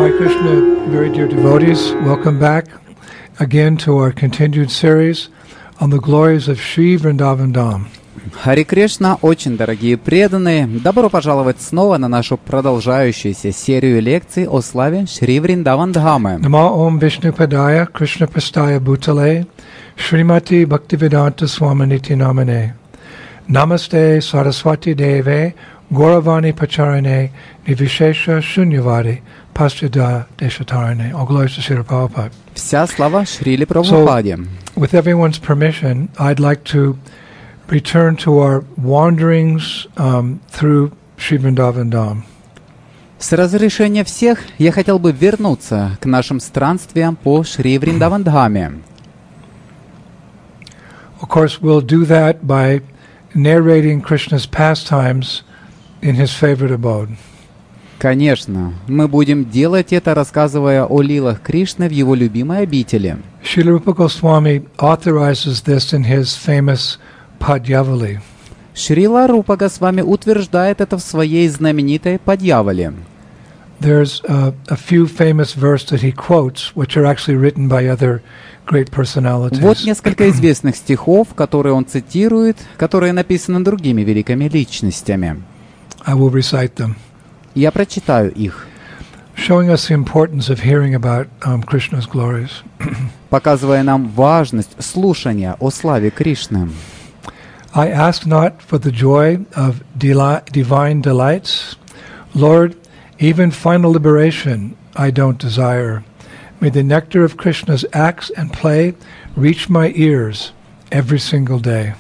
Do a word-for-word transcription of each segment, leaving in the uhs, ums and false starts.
Hare Krishna, very dear devotees, welcome back again to our continued series on the glories of Shri Vrindavan Dham. Харе Кришна, очень дорогие преданные, добро пожаловать снова на нашу продолжающуюся серию лекций о славе Шри Вриндаван Дхамы. Namo Om Vishnu Padaya Krishna Prastaya Bhutale Srimati Bhaktivedanta Swaminiti Namane Namaste Saraswati Deve Gauravani Pacharane Nivishesha Shunyavadi Paschada Deshatarane. All glories to Srila Prabhupada. Вся слава Шриле Прабхупаде. So, with everyone's permission, I'd like to return to our wanderings um, through Shri Vrindavan Dham. С разрешения всех я хотел бы вернуться к нашим странствиям по Шри Вриндаван Дхаме. Of course, we'll do that by narrating Krishna's pastimes in his favorite abode. Конечно, мы будем делать это, рассказывая о лилах Кришны в его любимой обители. Srila Rupa Goswami authorizes this in his famous Padyavali. Шрила Рупа Госвами утверждает это в своей знаменитой Падьявали. There's a, a few famous verses that he quotes, which are actually written by other great personalities. Вот несколько известных стихов, которые он цитирует, которые написаны другими великими личностями. I will recite them. Я прочитаю их. Showing us the importance of hearing about um, Krishna's glories. Показывая нам важность слушания о славе Кришны. I ask not for the joy of deli- divine delights. Lord, even final liberation I don't desire. May the nectar of Krishna's acts and play reach my ears every single day.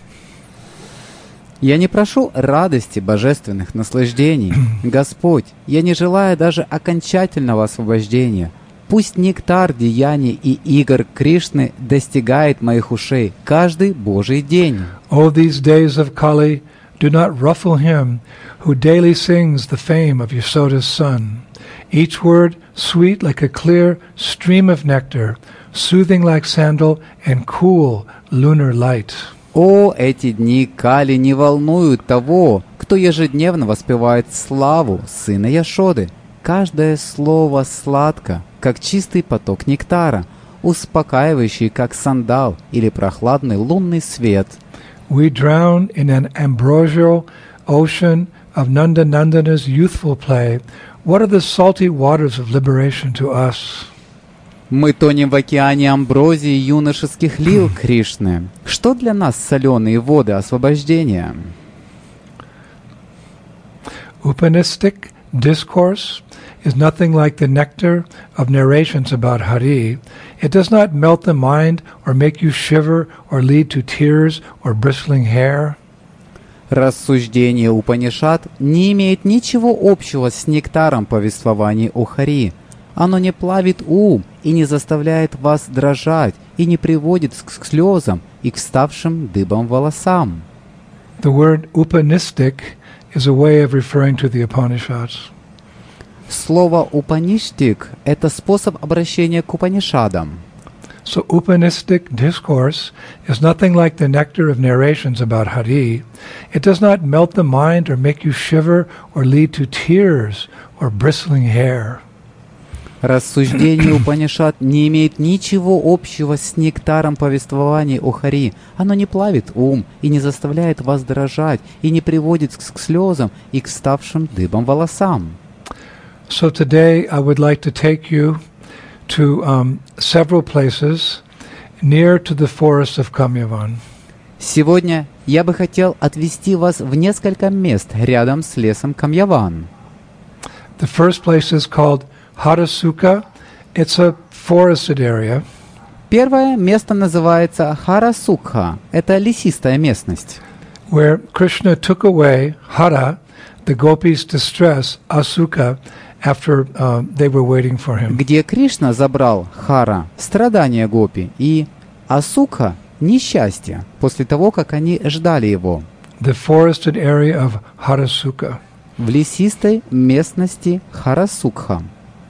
Я не прошу радости божественных наслаждений. Господь, я не желаю даже окончательного освобождения. Пусть нектар деяний и игр Кришны достигает моих ушей каждый Божий день. Oh, these days of Kali, do not ruffle him who daily sings the fame of Yasoda's son. Each word sweet like a clear stream of nectar, soothing like sandal and cool lunar light. О, эти дни Кали не волнуют того, кто ежедневно воспевает славу сына Яшоды. Каждое слово сладко, как чистый поток нектара, успокаивающий, как сандал или прохладный лунный свет. We drown in an ambrosial ocean of Nanda Nandana's youthful play. What are the salty waters of liberation to us? Мы тонем в океане амброзии юношеских лил Кришны. Что для нас соленые воды освобождения? Upanistic discourse is nothing like the nectar of narrations about Hari. It does not melt the mind or make you shiver or lead to tears or bristling hair. Рассуждение Упанишад не имеет ничего общего с нектаром повествований о Хари. Оно не плавит ум и не заставляет вас дрожать и не приводит к слезам и к вставшим дыбом волосам. The word Upanistic is a way of referring to the Upanishads. Слово «упаништик» — это способ обращения к Упанишадам. So Upanistic discourse is nothing like the nectar of narrations about Hari. It does not melt the mind or make you shiver or lead to tears or bristling hair. Рассуждение Упанишад не имеет ничего общего с нектаром повествований о Хари. Оно не плавит ум и не заставляет вас дрожать и не приводит к слезам и к вставшим дыбом волосам. So today I would like to take you to um, several places near to the forest of Kamyavan. Сегодня я бы хотел отвести вас в несколько мест рядом с лесом Камьяван. The first place is called Harasukha. It's a forested area. Первое место называется Харасукха. Это лесистая местность. Where Krishna took away Hara, the gopis' distress, Asukha, after uh, they were waiting for him. Где Кришна забрал Хара, страдания гопи, и Асукха, несчастье, после того, как они ждали его. The forested area of Harasukha. В лесистой местности Харасукха.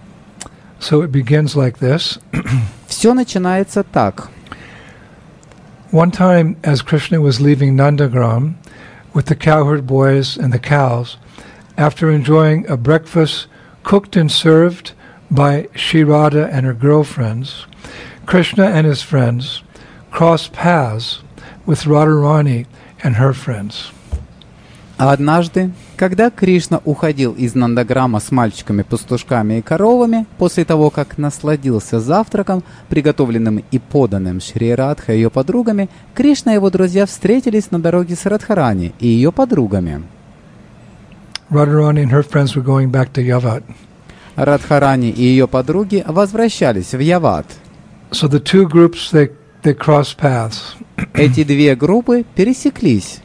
So it begins like this. Все начинается так. One time, as Krishna was leaving Nandagram with the cowherd boys and the cows, after enjoying a breakfast cooked and served by Shri Radha and her girlfriends, Krishna and his friends crossed paths with Radharani and her friends. А однажды, когда Кришна уходил из Нандаграма с мальчиками, пастушками и коровами, после того, как насладился завтраком, приготовленным и поданным Шри Радхой и ее подругами, Кришна и его друзья встретились на дороге с Радхарани и ее подругами. Radharani and her friends were going back to Yavat. Радхарани и ее подруги возвращались в Яват. So the two groups, they, they crossed paths. Эти две группы пересеклись.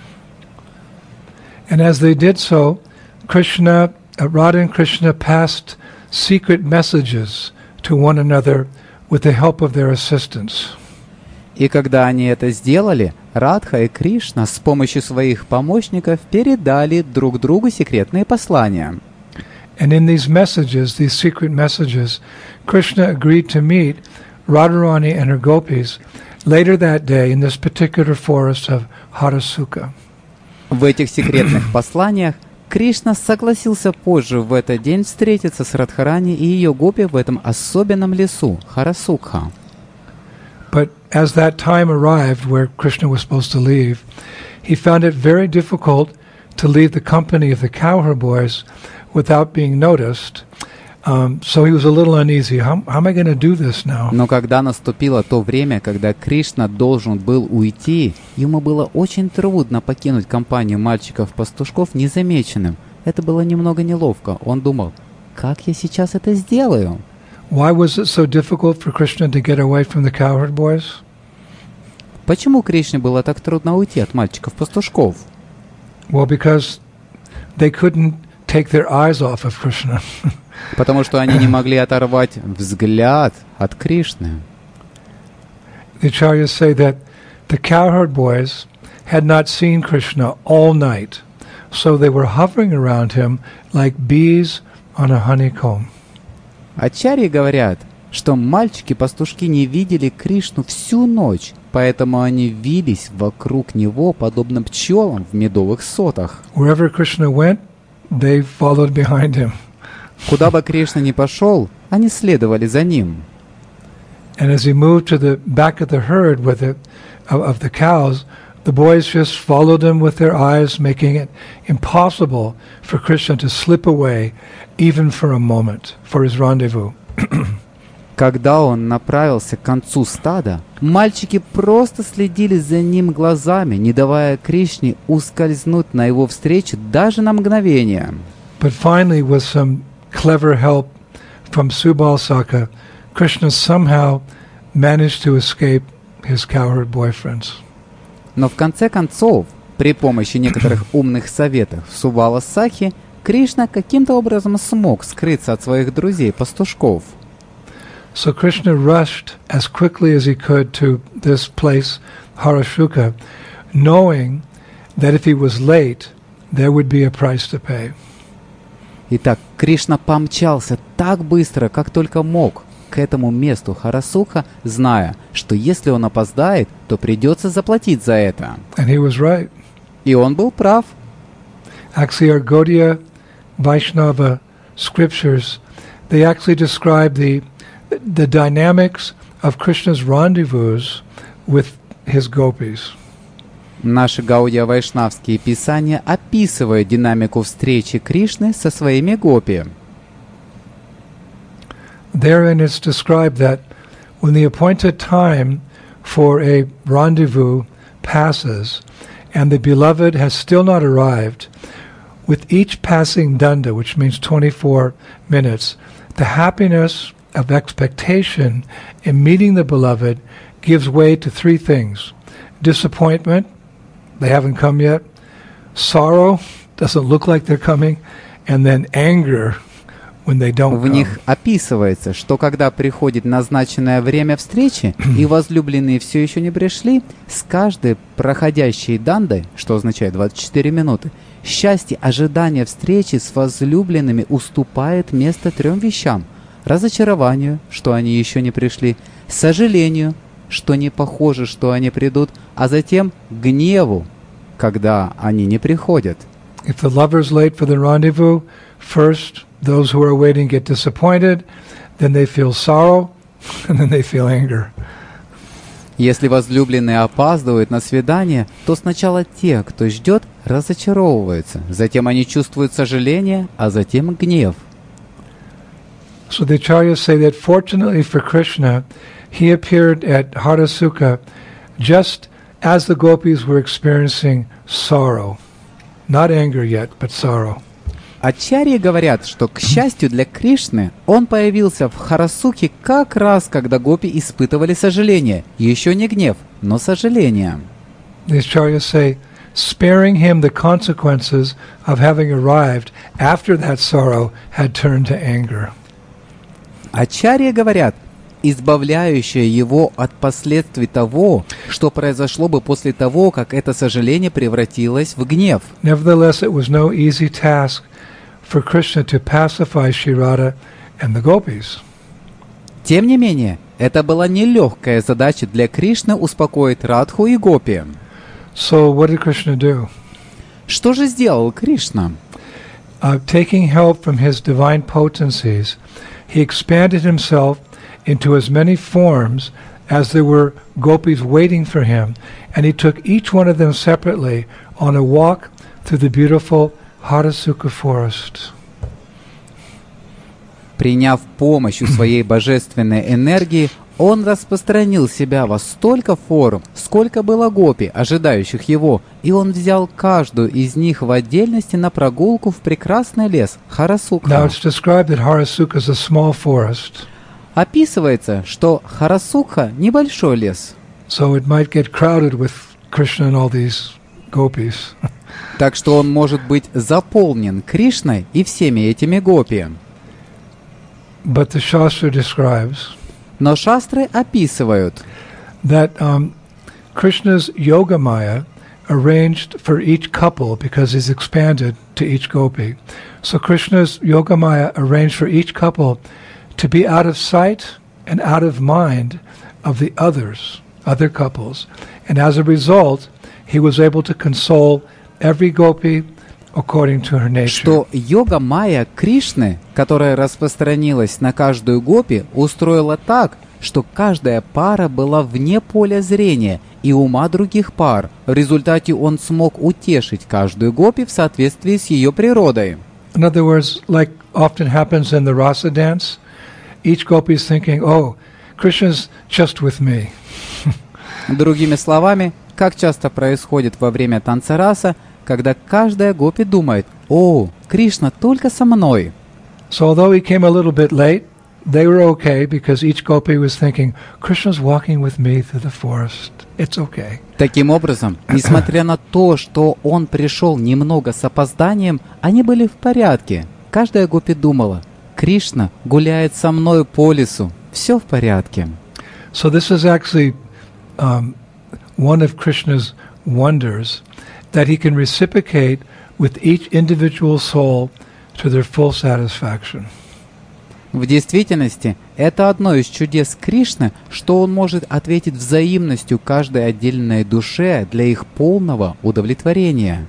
And as they did so, Krishna, uh, Radha and Krishna passed secret messages to one another with the help of their assistants. И когда они это сделали, Радха и Кришна с помощью своих помощников передали друг другу секретные послания. And in these messages, these secret messages, Krishna agreed to meet Radharani and her gopis later that day in this particular forest of Harasukha. В этих секретных посланиях Кришна согласился позже в этот день встретиться с Радхарани и ее гопи в этом особенном лесу Харасукха. But as that time arrived where Krishna was supposed to leave, he found it very difficult to leave the company of the cowherd boys without being noticed. Um, so he was a little uneasy. How, how am I going to do this now? Но когда наступило то время, когда Кришна должен был уйти, ему было очень трудно покинуть компанию мальчиков-пастушков незамеченным. Это было немного неловко. Он думал, как я сейчас это сделаю? Why was it so difficult for Krishna to get away from the cowherd boys? Почему Кришне было так трудно уйти от мальчиков-пастушков? Well, because they couldn't take their eyes off of Krishna. Потому что они не могли оторвать взгляд от Кришны. The acharyas say that the cowherd boys had not seen Krishna all night, so they were hovering around him like bees on a honeycomb. Ачарьи говорят, что мальчики-пастушки не видели Кришну всю ночь, поэтому они вились вокруг него, подобно пчелам в медовых сотах. Wherever Krishna went, they followed behind him. Куда бы Кришна ни пошел, они следовали за ним. And as he moved to the back of the herd with it, of, of the cows, the boys just followed him with their eyes, making it impossible for Krishna to slip away, even for a moment, for his rendezvous. Когда он направился к концу стада, мальчики просто следили за ним глазами, не давая Кришне ускользнуть на его встречу даже на мгновение. But finally, with some clever help from Subalsaka, Krishna somehow managed to escape his cowherd boyfriends. Но в конце концов, при помощи некоторых умных советов Субала Сахи, Кришна каким-то образом смог скрыться от своих друзей-пастушков. So Krishna rushed as quickly as he could to this place, Harasukha, knowing that if he was late, there would be a price to pay. Итак, Кришна помчался так быстро, как только мог, к этому месту Харасукха, зная, что если он опоздает, то придется заплатить за это. And he was right. И он был прав. Actually, our Gaudiya Vaishnava scriptures, they actually describe the the dynamics of Krishna's rendezvous with his gopis. Наши гаудия-вайшнавские писания описывают динамику встречи Кришны со своими гопи. Therein it's described that when the appointed time for a rendezvous passes and the beloved has still not arrived, with each passing danda, which means twenty-four minutes, the happiness of expectation in meeting the beloved gives way to three things: disappointment, they haven't come yet; sorrow, doesn't look like they're coming; and then anger when they don't В come. них описывается, что когда приходит назначенное время встречи, и возлюбленные все еще не пришли, с каждой проходящей дандой, что означает двадцать четыре минуты, счастье ожидания встречи с возлюбленными уступает место трем вещам: разочарованию, что они еще не пришли, сожалению, что не похоже, что они придут, а затем гневу, когда они не приходят. If the lover's late for the rendezvous, first those who are waiting get disappointed, then they feel sorrow, and then they feel anger. Если возлюбленные опаздывают на свидание, то сначала те, кто ждет, разочаровываются, затем они чувствуют сожаление, а затем гнев. So the acharyas say that fortunately for Krishna, he appeared at Harasukha just as the gopis were experiencing sorrow. Not anger yet, but sorrow. Ачарьи говорят, что, к счастью для Кришны, он появился в Харасукхе как раз, когда гопи испытывали сожаление. Еще не гнев, но сожаление. The acharyas say, sparing him the consequences of having arrived after that sorrow had turned to anger. Ачарьи говорят, избавляющее его от последствий того, что произошло бы после того, как это сожаление превратилось в гнев. Nevertheless, it was no easy task for Krishna to pacify Shri Radha and the gopis. Тем не менее, это была нелегкая задача для Кришны успокоить Радху и гопи. So what did Krishna do? Что же сделал Кришна? Uh, taking help from his divine potencies, he expanded himself into as many forms as there were gopis waiting for him, and he took each one of them separately on a walk through the beautiful Harasukha forest. Приняв помощь у своей божественной энергии, он распространил себя во столько форм, сколько было гопи, ожидающих его, и он взял каждую из них в отдельности на прогулку в прекрасный лес Харасукха. Now it's described that Harasukha is a small forest. Описывается, что Харасукха – небольшой лес. So it might get crowded with Krishna and all these gopis. Так что он может быть заполнен Кришной и всеми этими гопи. But the Shastra describes Но шастры описывают, that um, Krishna's Yogamaya arranged for each couple because he's expanded to each gopi. So Krishna's Yogamaya arranged for each couple to be out of sight and out of mind of the others, other couples. And as a result, he was able to console every gopi according to her nature. что йога майя Кришны, которая распространилась на каждую гопи, устроила так, что каждая пара была вне поля зрения и ума других пар. В результате он смог утешить каждую гопи в соответствии с ее природой. In other words, like often happens in the rasa dance, each gopi is thinking, oh, Krishna's just with me. Другими словами, как часто происходит во время танца раса, когда каждая гопи думает: «О, Кришна только со мной». So although he came a little bit late, they were okay because each gopi was thinking, Krishna's walking with me through the forest. It's okay. Таким образом, несмотря на то, что он пришел немного с опозданием, они были в порядке. Каждая гопи думала: «Кришна гуляет со мной по лесу. Все в порядке». So this is actually um, one of Krishna's wonders, that he can reciprocate with each individual soul to their full satisfaction. В действительности, это одно из чудес Кришны, что он может ответить взаимностью каждой отдельной душе для их полного удовлетворения.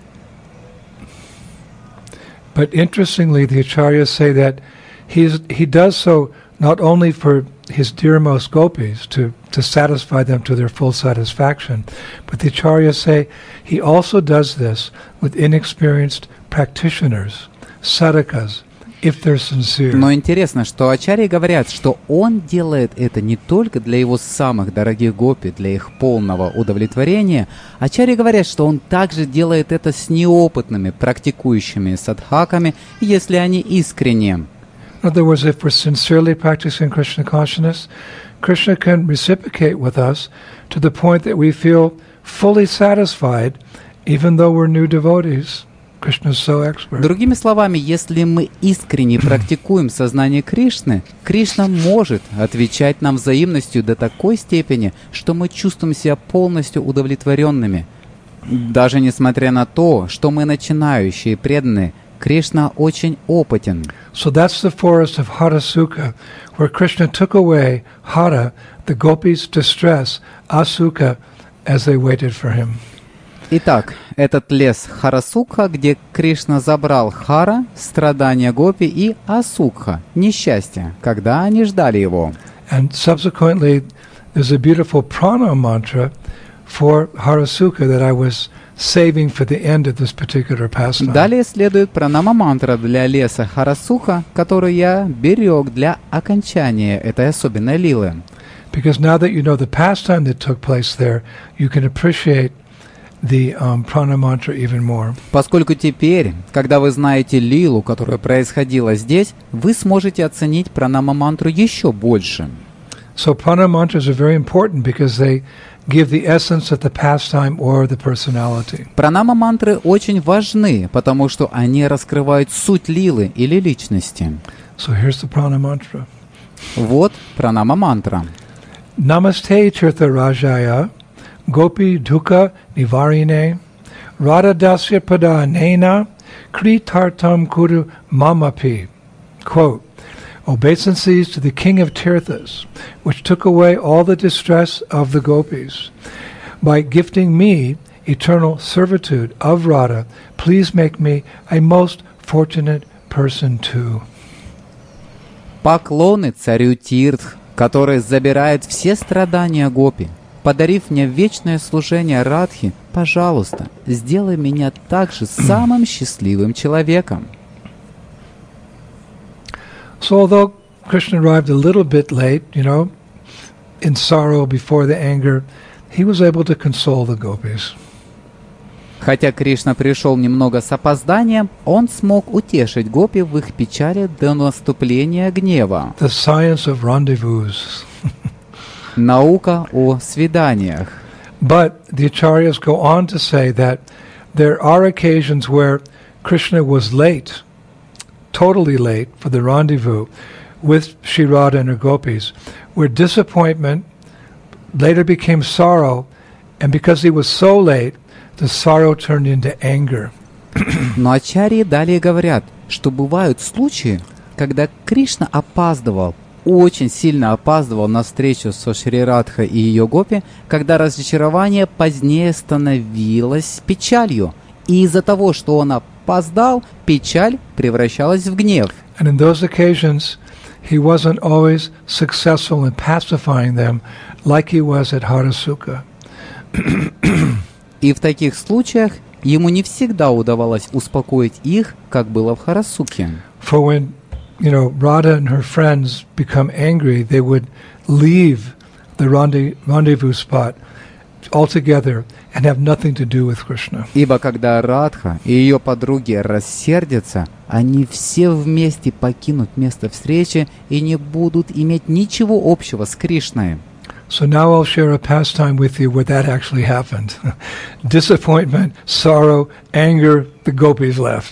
But interestingly, the acharyas say that he's, he does so not only for his dearmost gopis, to, to satisfy them to their full satisfaction, but the acharyas say he also does this with inexperienced practitioners, sadhakas, if they're sincere. Но интересно, что ачарьи говорят, что он делает это не только для его самых дорогих гопи, для их полного удовлетворения. Ачарьи говорят, что он также делает это с неопытными, практикующими садхаками, если они искренне. In other words, if we're sincerely practicing Krishna consciousness, Krishna can reciprocate with us to the point that we feel fully satisfied, even though we're new devotees. Krishna is so expert. Другими словами, если мы искренне практикуем сознание Кришны, Кришна может отвечать нам взаимностью до такой степени, что мы чувствуем себя полностью удовлетворенными. Даже несмотря на то, что мы начинающие и преданные, Кришна очень опытен. So that's the forest of Harasukha, where Krishna took away Hara, the gopis' distress, Asukha, as they waited for him. Итак, этот лес Харасукха, где Кришна забрал Хара, страдания гопи, и Асукха, несчастье, когда они ждали его. And subsequently, there's a beautiful prana mantra for Harasukha that I was saving for the end of this particular pastime. Далее следует пранама-мантра для леса Харасукха, которую я берег для окончания этой особенной лилы. Because now that you know the pastime that took place there, you can appreciate the um, prana mantra even more. Поскольку теперь, когда вы знаете лилу, которая происходила здесь, вы сможете оценить пранама-мантру еще больше. So prana mantras are very important because they give the essence of the pastime or the personality. Пранама-мантры очень важны, потому что они раскрывают суть лилы или личности. So here's the prana mantra. Вот пранама-мантра. Namaste Tirtha Rajaya Gopi Dukha Nivarine Radha Dasya Pada Nena Kri Tartam Kuru Mamapi. Quote, obeisances to the king of Tirthas, which took away all the distress of the gopis. By gifting me eternal servitude of Radha, please make me a most fortunate person too. Поклоны царю Тиртх, который забирает все страдания гопи. Подарив мне вечное служение Радхи, пожалуйста, сделай меня также самым счастливым человеком. So although Krishna arrived a little bit late, you know, in sorrow before the anger, he was able to console the gopis. Хотя Кришна пришел немного с опозданием, он смог утешить гопи в их печали до наступления гнева. The science of rendezvous. Наука о свиданиях. But the acharyas go on to say that there are occasions where Krishna was late, totally late for the rendezvous with Shri Radha and her gopis, where disappointment later became sorrow, and because he was so late, the sorrow turned into anger. Но ачарьи далее говорят, что бывают случаи, когда Кришна опаздывал, очень сильно опаздывал на встречу со Шри Радхой и ее гопи, когда разочарование позднее становилось печалью. И из-за того, что он опоздал, печаль превращалась в гнев. And in those occasions, he wasn't always successful in pacifying them like he was at Harasukha. И в таких случаях ему не всегда удавалось успокоить их, как было в Харасуке. For when, you know, Radha and her friends become angry, they would leave the rendez- rendezvous spot altogether and have nothing to do with Krishna. Ибо когда Радха и ее подруги рассердятся, они все вместе покинут место встречи и не будут иметь ничего общего с Кришной. So now I'll share a pastime with you where that actually happened. Disappointment, sorrow, anger, the gopis left.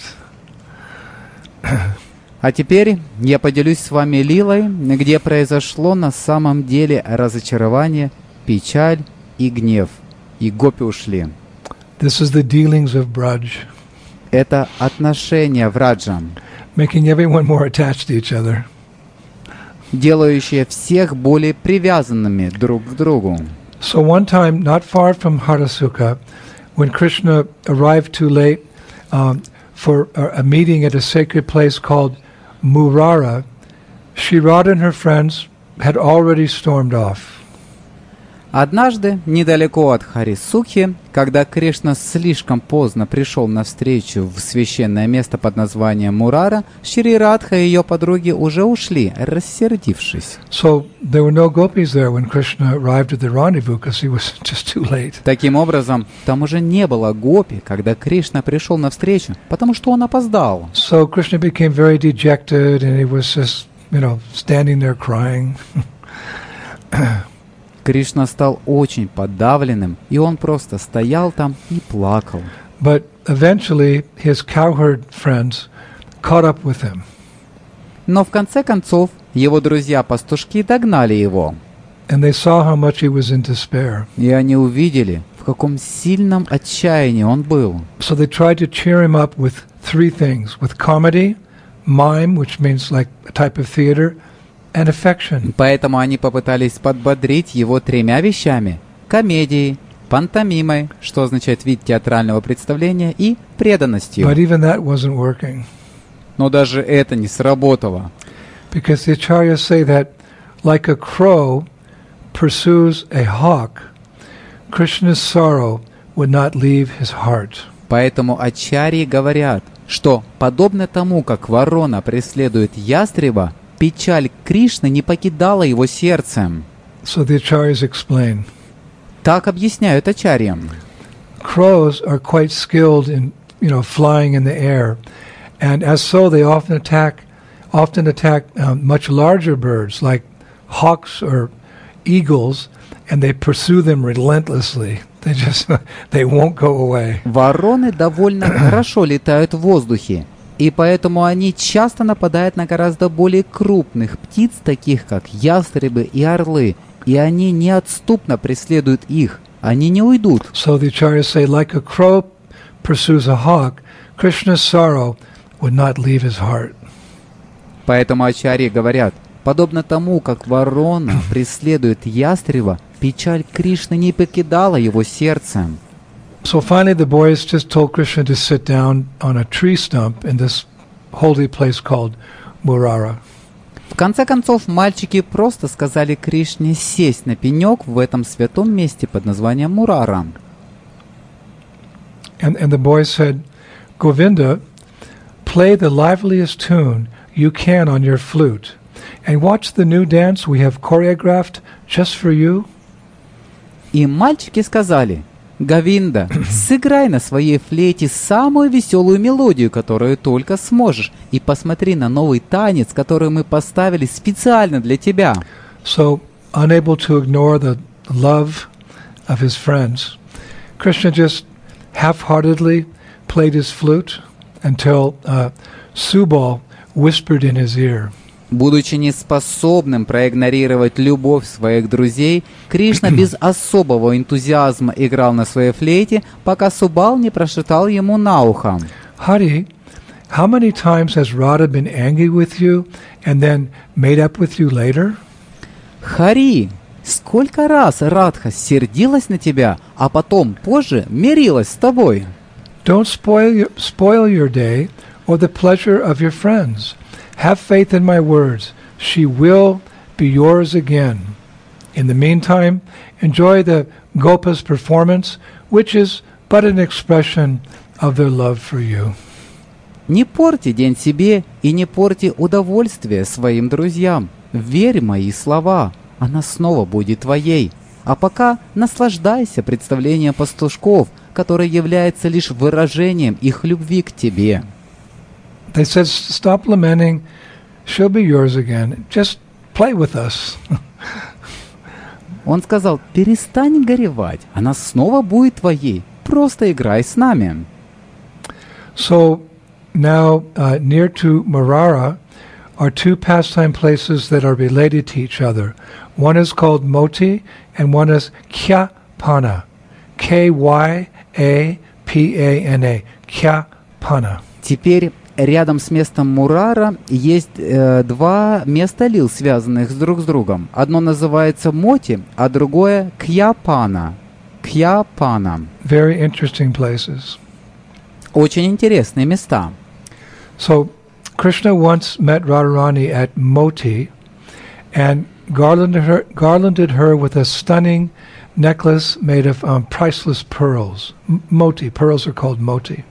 А теперь я поделюсь с вами лилой, где произошло на самом деле разочарование, печаль и гнев. И гопи ушли. This is the dealings of Braj. Это отношения Враджа, Making everyone more attached to each other. делающие всех более привязанными друг к другу. So one time, not far from Harasukha, when Krishna arrived too late um, for a, a meeting at a sacred place called Murara, Shri Radha and her friends had already stormed off. Однажды, недалеко от Харисукхи, когда Кришна слишком поздно пришел на встречу в священное место под названием Мурара, Шри Радха и ее подруги уже ушли, рассердившись. So there were no gopis there when Krishna arrived at the rendezvous because he was just too late. Таким образом, там уже не было гопи, когда Кришна пришел на встречу, потому что он опоздал. So Krishna became very dejected and he was just, you know, standing there crying. Кришна стал очень подавленным, и он просто стоял там и плакал. But eventually his cowherd friends caught up with him. Но в конце концов его друзья-пастушки догнали его. And they saw how much he was in despair. И они увидели, в каком сильном отчаянии он был. So they tried to cheer him up with three things: with comedy, mime, which means like a type of theater, and affection. Поэтому они попытались подбодрить его тремя вещами: комедией, пантомимой, что означает вид театрального представления, и преданностью. But even that wasn't working. Но даже это не сработало. Because the acharyas say that like a crow pursues a hawk, Krishna's sorrow would not leave his heart. Поэтому ачарьи говорят, что подобно тому, как ворона преследует ястреба, печаль Кришны не покидала его сердцем. So the acharyas explain. Так объясняют ачарьям. Crows are quite skilled in, you know, flying in the air, and as so they often attack, often attack um, much larger birds like hawks or eagles, and they pursue them relentlessly. They just, they won't go away. Вороны довольно хорошо летают в воздухе, и поэтому они часто нападают на гораздо более крупных птиц, таких как ястребы и орлы, и они неотступно преследуют их. Они не уйдут. So the acharyas say, like a crow pursues a hawk, Krishna's sorrow would not leave his heart. Поэтому ачарьи говорят, подобно тому, как ворона преследует ястреба, печаль Кришны не покидала его сердце. So finally the boys just told Krishna to sit down on a tree stump in this holy place called Murara. В конце концов, мальчики просто сказали Кришне сесть на пенек в этом святом месте под названием Мурара. And, and the boys said, Govinda, play the liveliest tune you can on your flute, and watch the new dance we have choreographed just for you. И мальчики сказали, Говинда, сыграй на своей флейте самую веселую мелодию, которую только сможешь, и посмотри на новый танец, который мы поставили специально для тебя. So, unable to ignore the love of his friends, Krishna just half-heartedly played his flute until uh, Subal whispered in his ear. Будучи неспособным проигнорировать любовь своих друзей, Кришна без особого энтузиазма играл на своей флейте, пока Субал не прошептал ему на ухо. Hari, how many times has Radha been angry with you and then made up with you later? Хари, сколько раз Радха сердилась на тебя, а потом позже мирилась с тобой? Don't spoil your, spoil your day or the pleasure of your friends. Have faith in my words. She will be yours again. In the meantime, enjoy the Gopa's performance, which is but an expression of their love for you. Не порти день себе и не порти удовольствие своим друзьям. Верь в мои слова, она снова будет твоей. А пока наслаждайся представлением пастушков, которое является лишь выражением их любви к тебе. They said, stop lamenting, she'll be yours again. Just play with us. Он сказал, перестань горевать, она снова будет твоей. Просто играй с нами. So now uh, near to Murara are two pastime places that are related to each other. One is called Moti and one is Kyapana. K Y A P A N A. Kyapana. Теперь рядом с местом Мурара есть э, два места лил, связанных с друг с другом. Одно называется Моти, а другое Кьяпана. Кьяпана. Very interesting places. Очень интересные места. So Krishna once met Radharani at Moti and garlanded her, garlanded her with a stunning necklace made of um, priceless pearls. M- moti, pearls are called moti.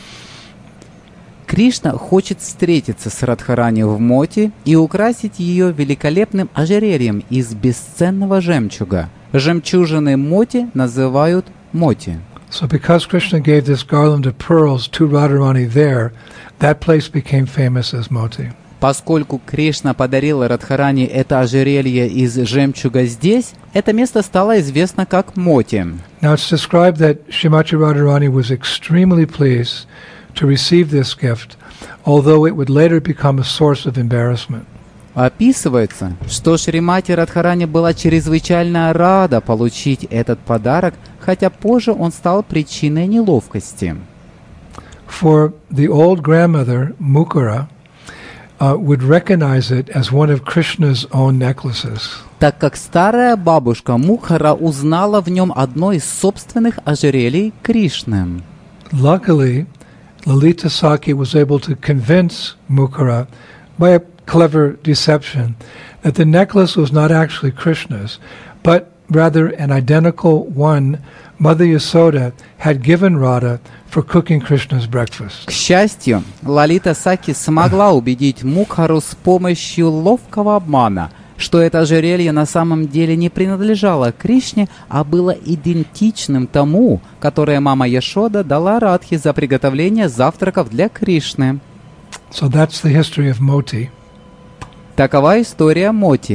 Кришна хочет встретиться с Радхарани в Моти и украсить ее великолепным ожерельем из бесценного жемчуга. Жемчужины Моти называют Моти. So because Krishna gave this garland of pearls to Radharani there, that place became famous as Moti. Поскольку Кришна подарил Радхарани это ожерелье из жемчуга здесь, это место стало известно как Моти. Now it's described that Srimati Radharani was extremely pleased to receive this gift, although it would later become a source of embarrassment. Описывается, что Шримати Радхарани была чрезвычайно рада получить этот подарок, хотя позже он стал причиной неловкости. For the old grandmother, Mukara, uh, would recognize it as one of Krishna's own necklaces. Так как старая бабушка Мукхара узнала в нем одно из собственных ожерелий Кришны. Luckily, Lalita Sakhi was able to convince Mukhara by a clever deception that the necklace was not actually Krishna's, but rather an identical one Mother Yasoda had given Radha for cooking Krishna's breakfast. К счастью, Лалита Саки смогла убедить Мукхару с помощью ловкого обмана, что это ожерелье на самом деле не принадлежало Кришне, а было идентичным тому, которое мама Яшода дала Радхе за приготовление завтраков для Кришны. So that's the history of Moti. Такова история Моти.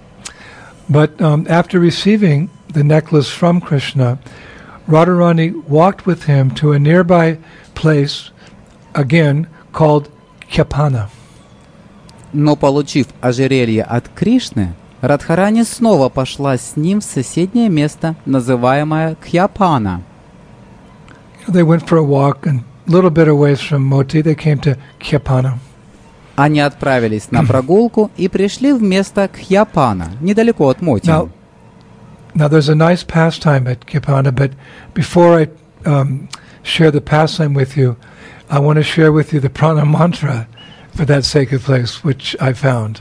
But um, after receiving the necklace from Krishna, Radharani walked with him to a nearby place, again called Kyapana. Но, получив ожерелье от Кришны, Радхарани снова пошла с ним в соседнее место, называемое Кьяпана. They went for a walk, and a little bit away from Moti, they came to Kyapana. Они отправились на прогулку и пришли в место Кьяпана, недалеко от Моти. Now, now there's a nice pastime at Kyapana, but before I um, share the pastime with you, I want to share with you the prana mantra for that sacred place, which I found.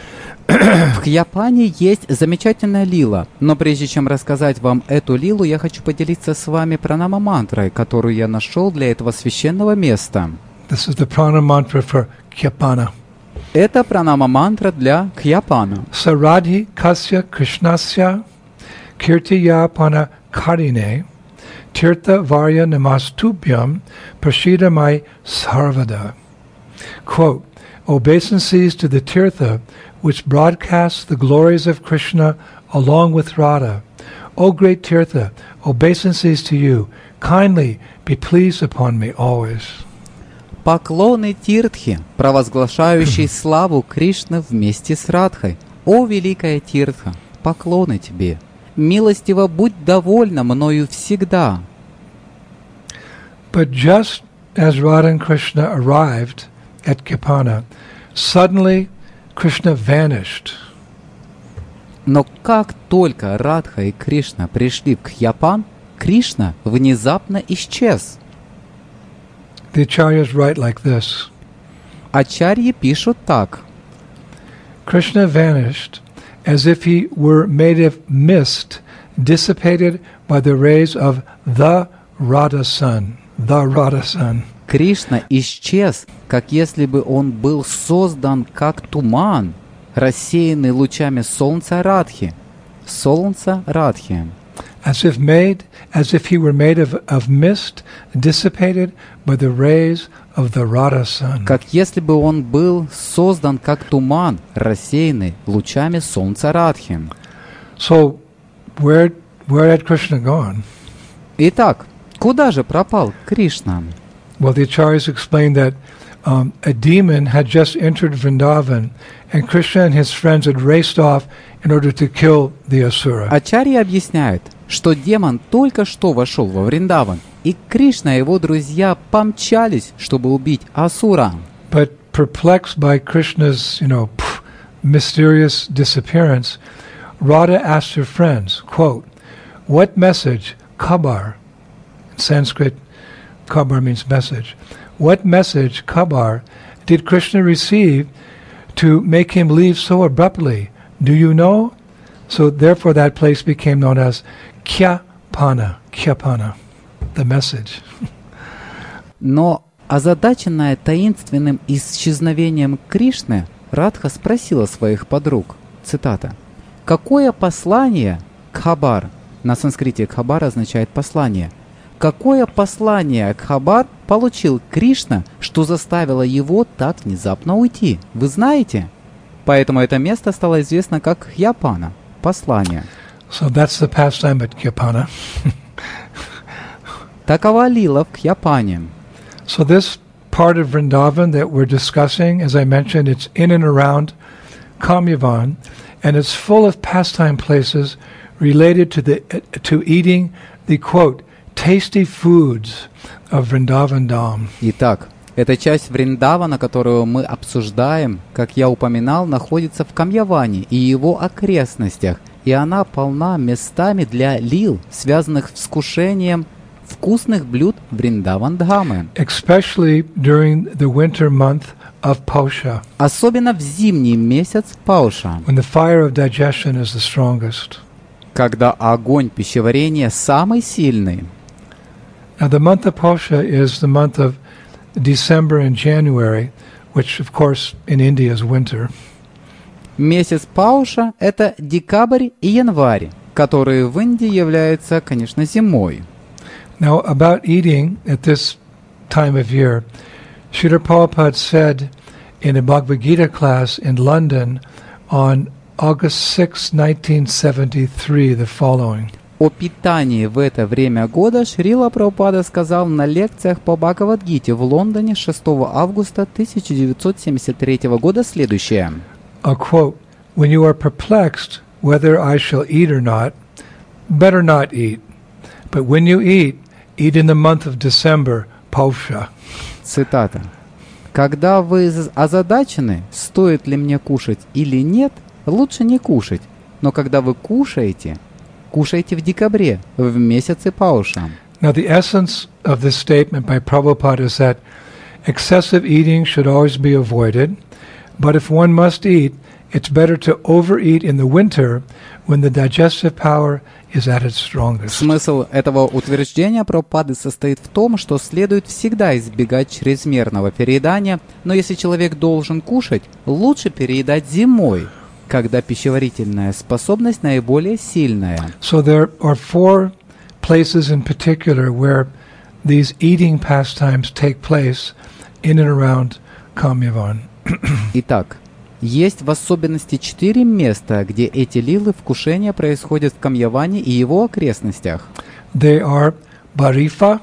В Кьяпане есть замечательная лила, но прежде чем рассказать вам эту лилу, я хочу поделиться с вами пранама-мантрой, которую я нашел для этого священного места. This is the prana mantra for Kyapana. Это пранама-мантра для Кьяпана. Saradhi kasya krishnasya kirtiya pana karine tirtha varya namastubhyam prashidamai sarvada. Quote, obeisances to the Tirtha, which broadcasts the glories of Krishna along with Radha. O great Tirtha, obeisances to you. Kindly be pleased upon me always. Поклоны Тиртхи, провозглашающей славу Кришны вместе с Радхой. О, великая Тиртха, поклоны тебе. Милостиво будь довольна мною всегда. But just as Radha and Krishna arrived at Kyapana, suddenly Krishna vanished. Но как только Радха и Кришна пришли в Кьяпан, Кришна внезапно исчез. The acharyas write like this. Ачарьи пишут так. Krishna vanished as if he were made of mist dissipated by the rays of the Radha sun. The Radha sun. Кришна исчез, как если бы он был создан как туман, рассеянный лучами солнца Радхи. Солнца Радхи. As if made, as if he were made of, of mist, dissipated by the rays of the Radha sun. Как если бы он был создан как туман, рассеянный лучами солнца Радхи. So, where where had Krishna gone? Итак, куда же пропал Кришна? Well, the acharyas explained that um, a demon had just entered Vrindavan, and Krishna and his friends had raced off in order to kill the asura. Ачарьи объясняют, что демон только что вошел во Вриндаван, и Кришна и его друзья помчались, чтобы убить асура. But perplexed by Krishna's, you know, pff, mysterious disappearance, Radha asked her friends, quote, what message, Khabar, in Sanskrit, Khabar means message, what message, Khabar, did Krishna receive to make him leave so abruptly? Do you know? So therefore that place became known as Kyapana, Kyapana, the message. Но, озадаченная таинственным исчезновением Кришны, Радха спросила своих подруг, цитата, «Какое послание, Кхабар?» На санскрите Кхабар означает «послание». Какое послание Кхабар получил Кришна, что заставило его так внезапно уйти? Вы знаете? Поэтому это место стало известно как Кьяпана, послание. So that's the pastime at Kyapana. Такова лила в Кьяпане. So this part of Vrindavan that we're discussing, as I mentioned, it's in and around Kamyavan, and it's full of pastime places related to the to eating the, quote, tasty foods of Vrindavan Dham. Итак, Эта часть Вриндавана, которую мы обсуждаем, как я упоминал, находится в Камьяване и его окрестностях, и она полна местами для лил, связанных с вкушением вкусных блюд Вриндаван-дхамы. especially during the winter month of Pausha, Особенно в зимний месяц Пауша, when the fire of digestion is the strongest. когда огонь пищеварения самый сильный. Now, the month of Pausha is the month of December and January, which, of course, in India is winter. Месяц Пауша – это декабрь и январь, которые в Индии являются, конечно, зимой. Now, about eating at this time of year, Srila Prabhupada said in a Bhagavad Gita class in London on August sixth, nineteen seventy-three, the following. О питании в это время года Шрила Прабхупада сказал на лекциях по Бхагавад-гите в Лондоне шестого августа тысяча девятьсот семьдесят третьего года следующее. A quote, "When you are perplexed whether I shall eat or not, better not eat. But when you eat, eat in the month of December, Pausha." Цитата. «Когда вы озадачены, стоит ли мне кушать или нет, лучше не кушать. Но когда вы кушаете, кушайте в декабре, в месяце Пауша». Now, the essence of this statement by Prabhupada is that excessive eating should always be avoided, but if one must eat, it's better to overeat in the winter when the digestive power is at its strongest. Смысл этого утверждения Прабхупады состоит в том, что следует всегда избегать чрезмерного переедания, но если человек должен кушать, лучше переедать зимой, когда пищеварительная способность наиболее сильная. So there are four places in particular where these eating pastimes take place in and around Kamyavan. Итак, есть в особенности четыре места, где эти лилы вкушения происходят в Камьяване и его окрестностях. They are Barifa,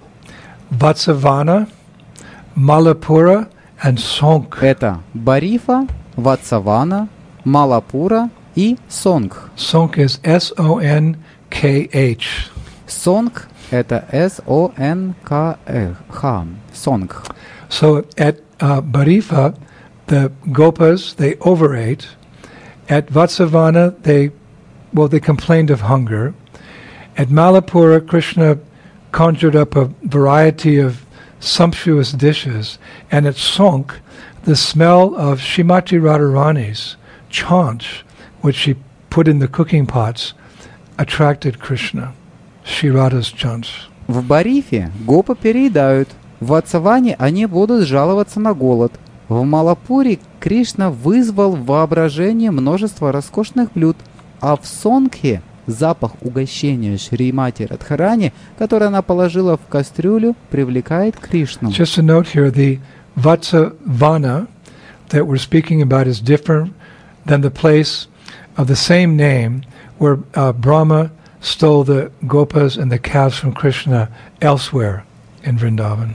Vatsavana, Malapura and Sonk. Это Барифа, Ватсавана, Малапура и Сонгх. Sonk is S O N K H. Сонгх – это С О Н К Х. Сонгх. So at uh, Barifa, the Gopas, they overate. At Vatsavana, they, well, they complained of hunger. At Malapura, Krishna conjured up a variety of sumptuous dishes. And at Sonk, the smell of Shrimati Radharani's chaunch, which she put in the cooking pots, attracted Krishna. Shri Radha's chaunch. В Барифе гопы переедают. В Ватсаване они будут жаловаться на голод. В Малапуре Кришна вызвал в воображение множество роскошных блюд, а в Сонгхе запах угощения Шримати Радхарани, который она положила в кастрюлю, привлекает Кришну. Just a note here, the Vatsavana that we're speaking about is different than the place of the same name where uh, Brahma stole the gopas and the calves from Krishna elsewhere in Vrindavan.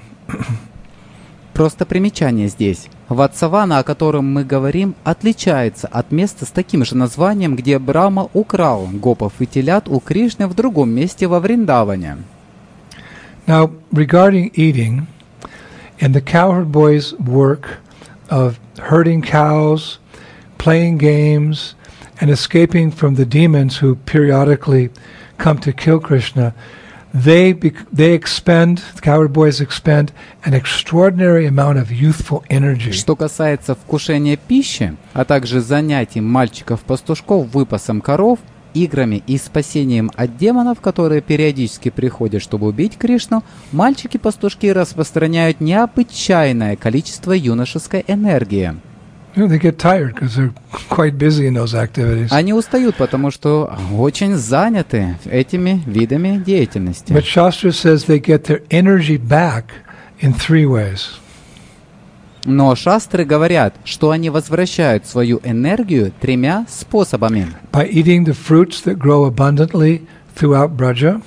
Просто примечание здесь. Ватсавана, о котором мы говорим, отличается от места с таким же названием, где Брахма украл гопов и телят у Кришны в другом месте во Вриндаване. Now, regarding eating, in the cowherd boys' work of herding cows, playing games, and escaping from the demons who periodically come to kill Krishna, they bec- they expend, the cowherd boys expend an extraordinary amount of youthful energy. Что касается вкушения пищи, а также занятий мальчиков-пастушков выпасом коров, играми и спасением от демонов, которые периодически приходят, чтобы убить Кришну, мальчики-пастушки распространяют необычайное количество юношеской энергии. You know, they get tired because they're quite busy in those activities. Они устают, потому что очень заняты этими видами деятельности. But Shastra says they get their energy back in three ways. Но шастры говорят, что они возвращают свою энергию тремя способами. By eating the fruits that grow abundantly throughout Braja,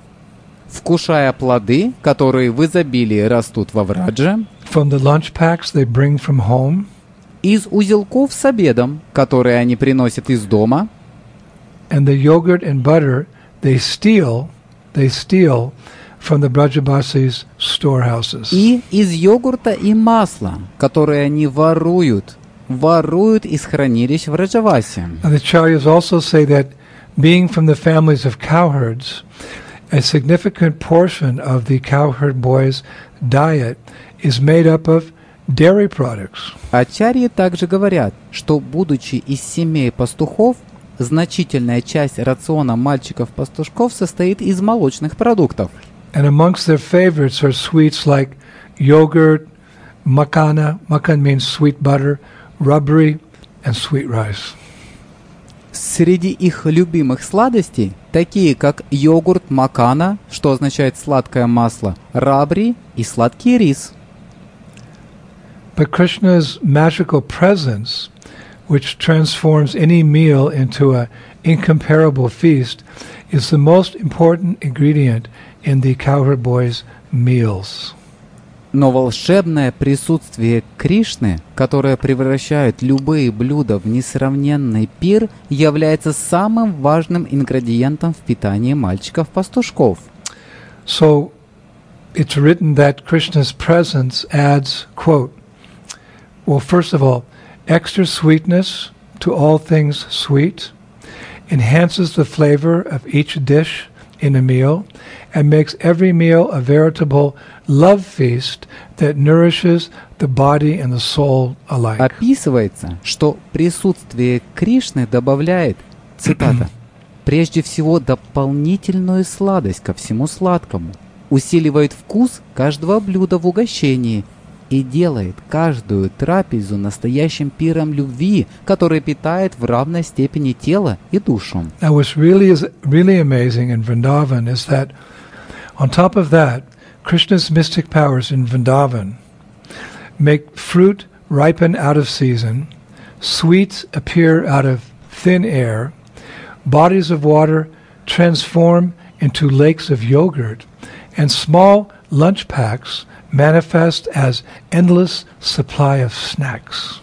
Вкушая плоды, которые в изобилии растут во Врадже, from the lunch packs they bring from home, из узелков с обедом, которые они приносят из дома, and the yogurt and butter they steal, they steal from the Brajavasis' storehouses. И из йогурта и масла, которые они воруют, воруют из хранилищ в Раджавасе. And the Acharyas also say that being from the families of cowherds, a significant portion of the cowherd boys' diet is made up of dairy products. Ачарьи также говорят, что, будучи из семей пастухов, значительная часть рациона мальчиков-пастушков состоит из молочных продуктов. And amongst their favorites are sweets like yogurt, makana, makan means sweet butter, rubbery, and sweet rice. Среди их любимых сладостей, такие как йогурт макана, что означает сладкое масло, рабри и сладкий рис. But Krishna's magical presence, which transforms any meal into an incomparable feast, is the most important ingredient in the cowherd boys' meals. Но волшебное присутствие Кришны, которое превращает любые блюда в несравненный пир, является самым важным ингредиентом в питании мальчиков-пастушков. So it's written that Krishna's presence adds, quote, well, first of all, extra sweetness to all things sweet, enhances the flavor of each dish in a meal, and makes every meal a veritable love feast that nourishes the body and the soul alike. Описывается, что присутствие Кришны добавляет, цитата, «прежде всего дополнительную сладость ко всему сладкому, усиливает вкус каждого блюда в угощении и делает каждую трапезу настоящим пиром любви, который питает в равной степени тело и душу». Now what's really is really amazing in Vrindavan is that on top of that, Krishna's mystic powers in Vrindavan make fruit ripen out of season, sweets appear out of thin air, bodies of water transform into lakes of yogurt, and small lunch packs manifest as endless supply of snacks.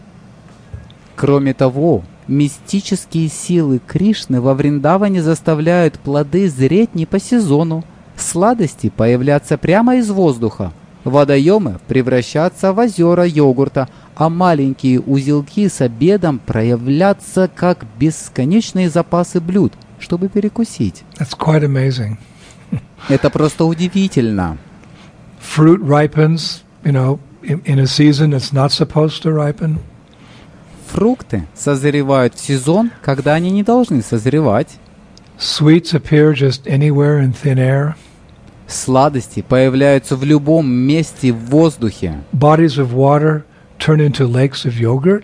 Кроме того, мистические силы Кришны во Вриндаване заставляют плоды зреть не по сезону, сладости появляться прямо из воздуха, водоемы превращаться в озера йогурта, а маленькие узелки с обедом проявляться как бесконечные запасы блюд, чтобы перекусить. That's quite amazing. Это просто удивительно. Fruit ripens, you know, in, in a season it's not supposed to ripen. Фрукты созревают в сезон, когда они не должны созревать. Sweets appear just anywhere in thin air. Сладости появляются в любом месте в воздухе. Bodies of water turn into lakes of yogurt.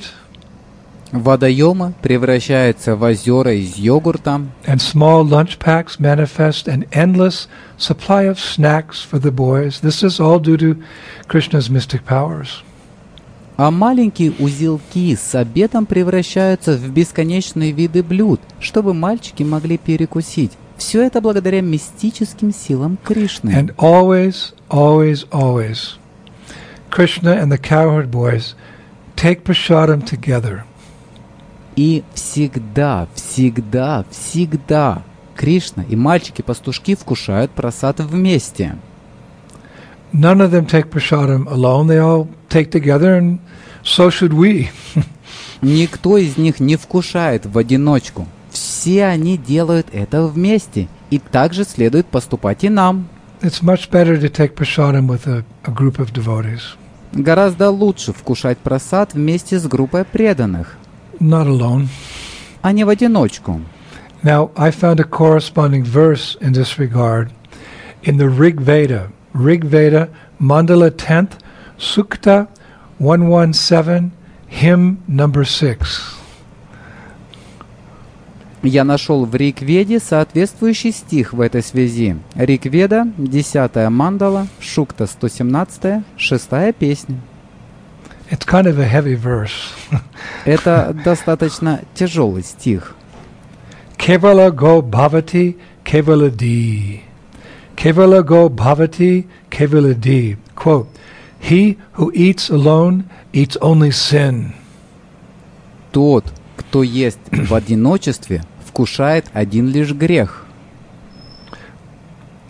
Водоемы превращаются в озера из йогурта. And small lunch packs manifest an endless supply of snacks for the boys. This is all due to Krishna's mystic powers. А маленькие узелки с обедом превращаются в бесконечные виды блюд, чтобы мальчики могли перекусить. Все это благодаря мистическим силам Кришны. And always, always, always, Krishna and the cowherd boys take prasadam together. И всегда, всегда, всегда Кришна и мальчики-пастушки вкушают прасад вместе. None of them take prasadam alone. They all take together, and so should we. Никто из них не вкушает в одиночку. Все они делают это вместе, и также следует поступать и нам. It's much better to take prasadam with a, a group of devotees. Гораздо лучше вкушать прасад вместе с группой преданных, Not alone. а не в одиночку. Now, I found a corresponding verse in this regard in the Rig Veda. Rig Veda, Mandala tenth, Sukta one seventeen, hymn number six. Я нашел в Ригведе соответствующий стих в этой связи. Ригведа, десятая мандала, Шукта сто семнадцать, шестая песня. It's kind of a heavy verse. Это достаточно тяжелый стих. Kevala go bhavati, kevala di. Kevala go bhavati, kevala di. Quote, he who eats alone eats only sin. Тот, кто ест в одиночестве, вкушает один лишь грех.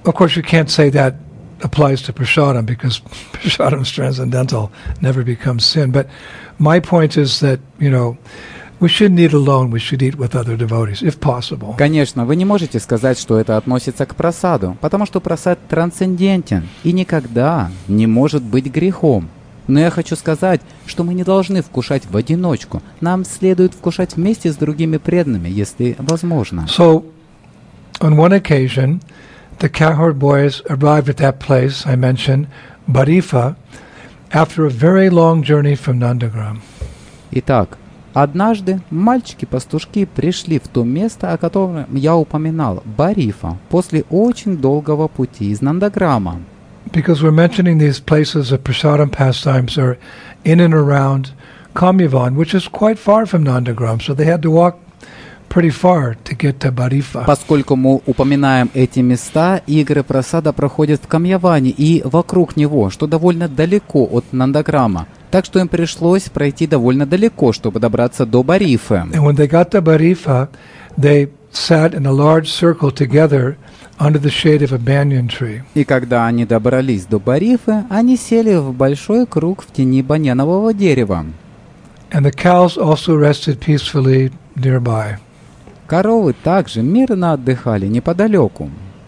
of course, you can't say that applies to prasadam because prasadam is transcendental, never becomes sin. But my point is that, you know, we shouldn't eat alone, we should eat with other devotees, if possible. Конечно, вы не можете сказать, что это относится к прасаду, потому что прасад трансцендентен и никогда не может быть грехом. Но я хочу сказать, что мы не должны вкушать в одиночку. Нам следует вкушать вместе с другими преданными, если возможно. So, on one occasion, the cowherd boys arrived at that place I mentioned, Barifa, after a very long journey from Nandagram. Итак, однажды мальчики-пастушки пришли в то место, о котором я упоминал, Барифа, после очень долгого пути из Нандаграма. Because we're mentioning these places of prasadam pastimes are in and around Kamyavan, which is quite far from Nandagram, so they had to walk pretty far to get to Barifa. Поскольку мы упоминаем эти места, игры прасада проходят в Камьяване и вокруг него, что довольно далеко от Нандаграма. Так что им пришлось пройти довольно далеко, чтобы добраться до Барифы. And when they got to Barifa, they sat in a large circle together under the shade of a banyan tree. И когда они добрались до Барифы, они сели в большой круг в тени баньянового дерева. And the cows also rested peacefully nearby. Коровы также мирно отдыхали неподалеку.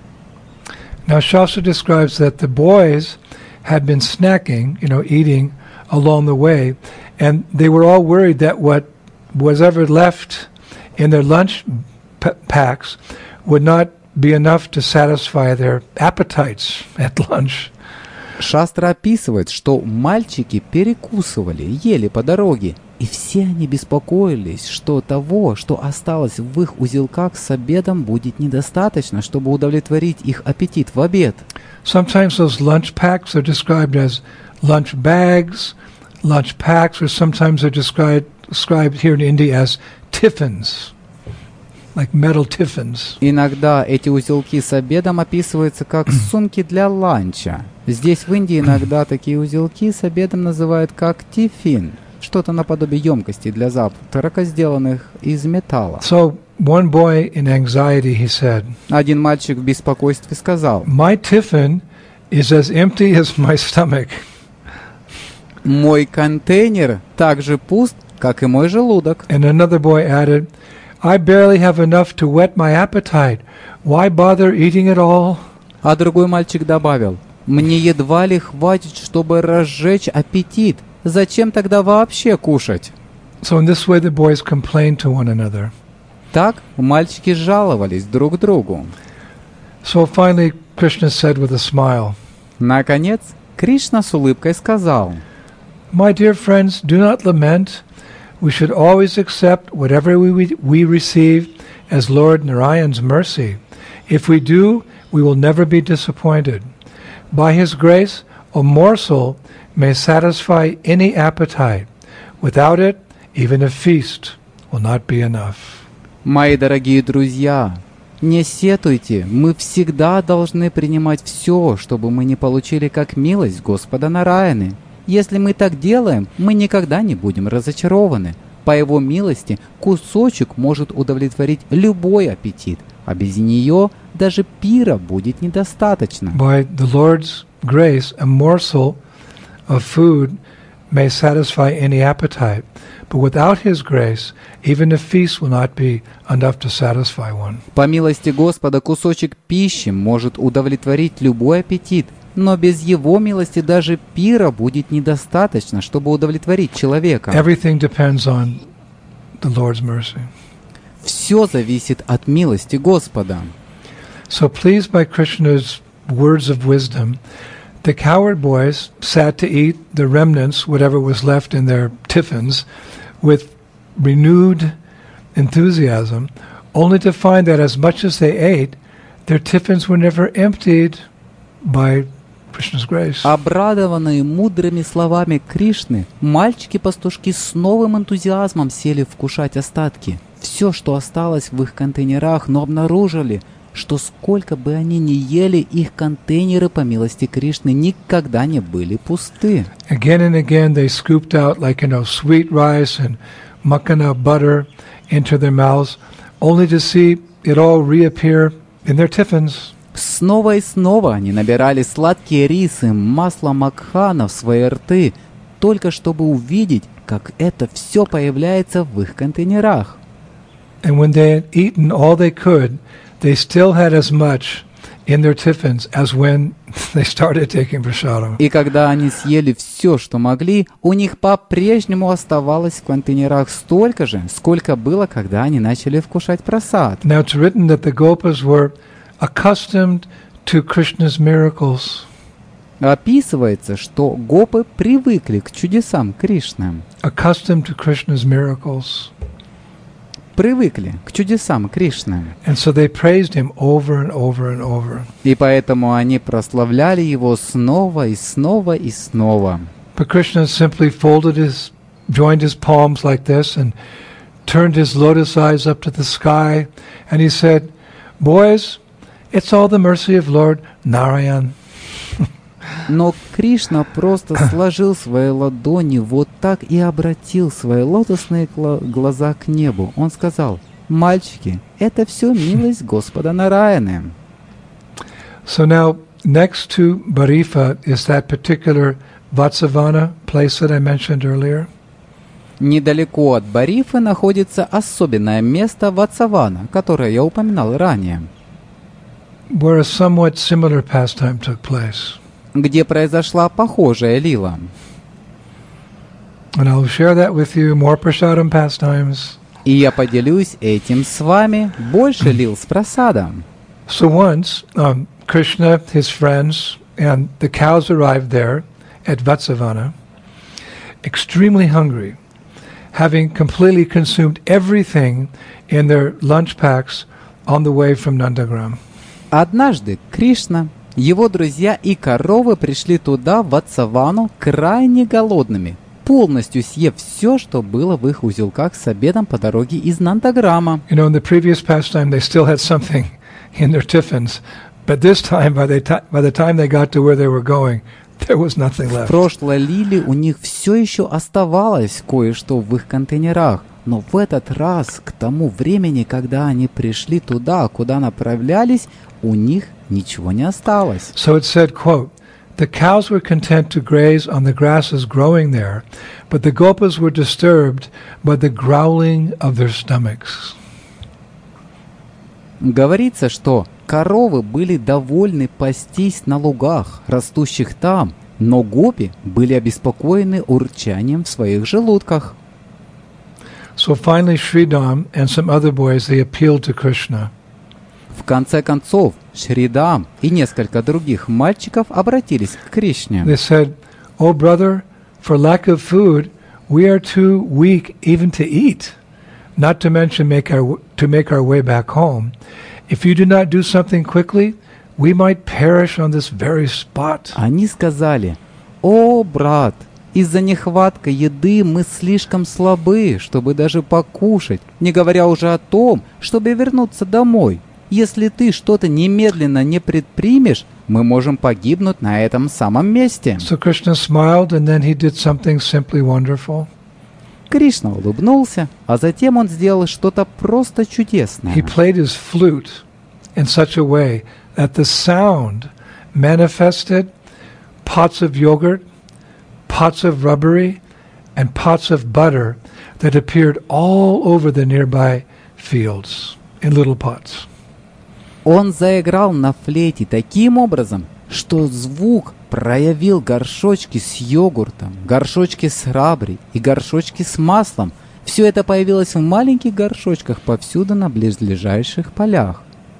Now Shastra describes that the boys had been snacking, you know, eating along the way, and they were all worried that what was ever left in their lunch p- packs would not be enough to satisfy their appetites at lunch. Шастра описывает, что мальчики перекусывали, ели по дороге, и все они беспокоились, что того, что осталось в их узелках с обедом, будет недостаточно, чтобы удовлетворить их аппетит в обед. Sometimes those lunch packs are described as lunch bags, lunch packs, or sometimes they're described, described here in India as tiffins, like metal tiffins. Иногда эти узелки с обедом описываются как сумки для ланча. Здесь в Индии иногда такие узелки с обедом называют как тифин, что-то наподобие емкостей для завтрака, сделанных из металла. So one boy in anxiety, he said, Один мальчик в беспокойстве сказал: "My tiffin is as empty as my stomach." Мой контейнер так же пуст, как и мой желудок. And another boy added, "I barely have enough to whet my appetite. Why bother eating it all?" А другой мальчик добавил: мне едва ли хватит, чтобы разжечь аппетит. Зачем тогда вообще кушать? So in this way the boys complained to one another. Так мальчики жаловались друг другу. So finally Krishna said with a smile, Наконец, Кришна с улыбкой сказал: "My dear friends, do not lament. We should always accept whatever we, we receive as Lord Narayan's mercy. If we do, we will never be disappointed. By His grace, a morsel may satisfy any appetite. Without it, even a feast will not be enough." Мои дорогие друзья, не сетуйте, мы всегда должны принимать все, чтобы мы не получили как милость Господа Нараяны. Если мы так делаем, мы никогда не будем разочарованы. По Его милости кусочек может удовлетворить любой аппетит, а без нее даже пира будет недостаточно. By the Lord's grace, a morsel of food may satisfy any appetite, but without His grace, even a feast will not be enough to satisfy one. По милости Господа кусочек пищи может удовлетворить любой аппетит, но без Его милости даже пира будет недостаточно, чтобы удовлетворить человека. Everything depends on the Lord's mercy. Все зависит от милости Господа. So pleased by Krishna's words of wisdom, the cowherd boys sat to eat the remnants, whatever was left in their tiffins, with renewed enthusiasm, only to find that as much as they ate, their tiffins were never emptied by Krishna's grace. Обрадованные мудрыми словами Кришны, мальчики-пастушки с новым энтузиазмом сели вкушать остатки. Все, что осталось в их контейнерах, но обнаружили, что сколько бы они ни ели, их контейнеры, по милости Кришны, никогда не были пусты. Again and again they scooped out, like, you know, sweet rice and makhana butter into their mouths, only to see it all reappear in their tiffins. Снова и снова они набирали сладкие рисы, масло макхана в свои рты, только чтобы увидеть, как это все появляется в их контейнерах. And when they had eaten all they could, they still had as much in their tiffins as when they started taking prasadam. И когда они съели все, что могли, у них по-прежнему оставалось в контейнерах столько же, сколько было, когда они начали вкушать прасад. Now it's written that the Gopas were accustomed to Krishna's miracles. Описывается, что гопы привыкли к чудесам Кришны. Accustomed to Krishna's miracles. Привыкли к чудесам Кришны. And so they praised him over and over and over. И поэтому они прославляли его снова и снова и снова. But Krishna simply folded his, joined his palms like this and turned his lotus eyes up to the sky, and he said, "Boys, it's all the mercy of Lord Narayan." Но Кришна просто сложил свои ладони вот так и обратил свои лотосные глаза к небу. Он сказал: «Мальчики, это все милость Господа Нараяны». So now, next to Barifa is that particular Vatsavana place that I mentioned earlier. Недалеко от Барифы находится особенное место Ватсавана, которое я упоминал ранее, Where a somewhat similar pastime took place. где произошла похожая лила. And I'll share that with you, more prasadam pastimes. И я поделюсь этим с вами. Больше лил с прасадом. So once, um, Krishna, his friends, and the cows arrived there at Vatsavana, extremely hungry, having completely consumed everything in their lunch packs on the way from Nandagram. Однажды Кришна, его друзья и коровы пришли туда, в Ватсавану, крайне голодными, полностью съев все, что было в их узелках с обедом по дороге из Нандаграма. You know, in the previous pastime, they still had something in their tiffins, but this time, by the, ti- by the time they got to where they were going, there was nothing В left. прошлой лиле у них все еще оставалось кое-что в их контейнерах, но в этот раз, к тому времени, когда они пришли туда, куда направлялись, у них ничего не осталось. So it said, quote, "The cows were content to graze on the grasses growing there, but the gopas were disturbed by the growling of their stomachs." Говорится, что коровы были довольны пастись на лугах, растущих там, но гопи были обеспокоены урчанием в своих желудках. So finally Sridham and some other boys, they appealed to Krishna. В конце концов, Шридам и несколько других мальчиков обратились к Кришне. They said, "Oh brother, for lack of food, we are too weak even to eat, not to mention make our, to make our way back home. If you do not do something quickly, we might perish on this very spot." Они сказали: «О, брат, из-за нехватки еды мы слишком слабы, чтобы даже покушать, не говоря уже о том, чтобы вернуться домой. Если ты что-то немедленно не предпримешь, мы можем погибнуть на этом самом месте». So Krishna smiled, and then he did something simply wonderful. Кришна улыбнулся, а затем он сделал что-то просто чудесное. He played his flute in such a way that the sound manifested pots of yogurt, pots of rubbery, and pots of butter that appeared all over the nearby fields in little pots. Он заиграл на флейте таким образом, что звук проявил горшочки с йогуртом, горшочки с раброй и горшочки с маслом. Все это появилось в маленьких горшочках повсюду на близлежащих полях.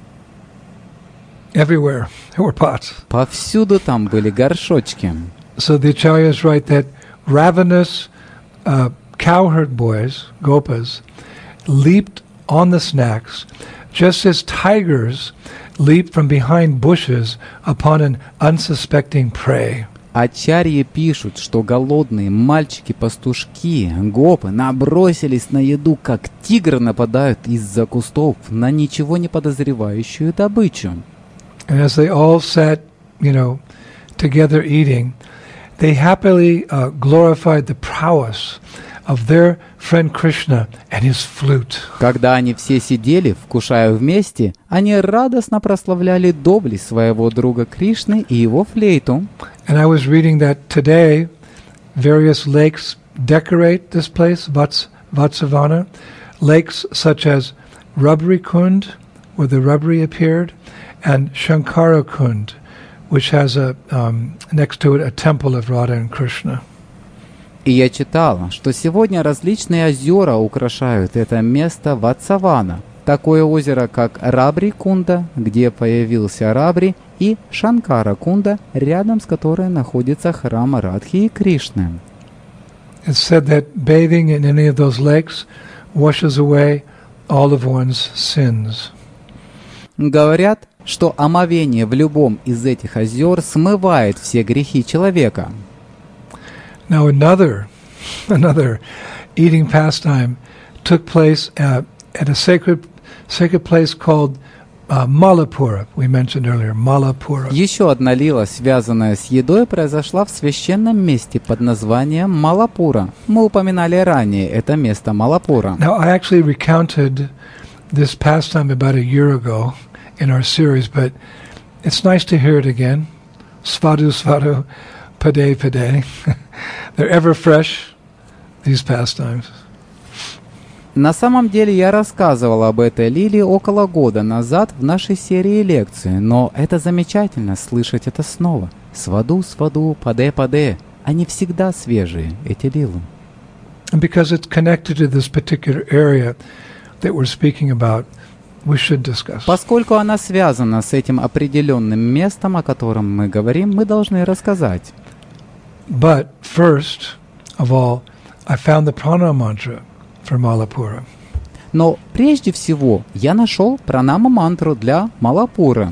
Everywhere there were pots. Повсюду там были горшочки. So the acharyas write that ravenous uh, cowherd boys, gopas, leaped on the snacks just as tigers leap from behind bushes upon an unsuspecting prey. Ачарьи пишут, что голодные мальчики-пастушки, гопы, набросились на еду, как тигры нападают из-за кустов на ничего не подозревающую добычу. And as they all sat, you know, together eating, they happily uh, glorified the prowess of their friend Krishna and his flute. Когда они все сидели, вкушая вместе, они радостно прославляли доблесть своего друга Кришны и его флейту. And I was reading that today various lakes decorate this place, Vats, Vatsavana. Lakes such as Rubbery Kund, where the rubbery appeared, and Shankara Kund, which has a um, next to it a temple of Radha and Krishna. И я читал, что сегодня различные озера украшают это место Ватсавана. Такое озеро, как Рабри-Кунда, где появился Рабри, и Шанкара-Кунда, рядом с которой находится храм Радхи и Кришны. It's said that bathing in any of those lakes washes away all of one's sins. Говорят, что омовение в любом из этих озер смывает все грехи человека. Now another, another eating pastime took place at, at a sacred, sacred place called uh, Malapura. We mentioned earlier, Malapura. Еще одна лила, связанная с едой, произошла в священном месте под названием Малапура. Мы упоминали ранее это место Малапура. Now I actually recounted this pastime about a year ago in our series, but it's nice to hear it again. Svadu, svadu, pade, pade. They're ever fresh, these pastimes. На самом деле я рассказывал об этой лилии около года назад в нашей серии лекций, но это замечательно слышать это снова. Сваду, сваду, паде, паде. Они всегда свежие, эти лилы. And because it's connected to this particular area that we're speaking about, we should discuss. Поскольку она связана с этим определенным местом, о котором мы говорим, мы должны рассказать. But first of all, I found the prana mantra for Malapura. Но прежде всего я нашел пранама-мантру для Малапуры.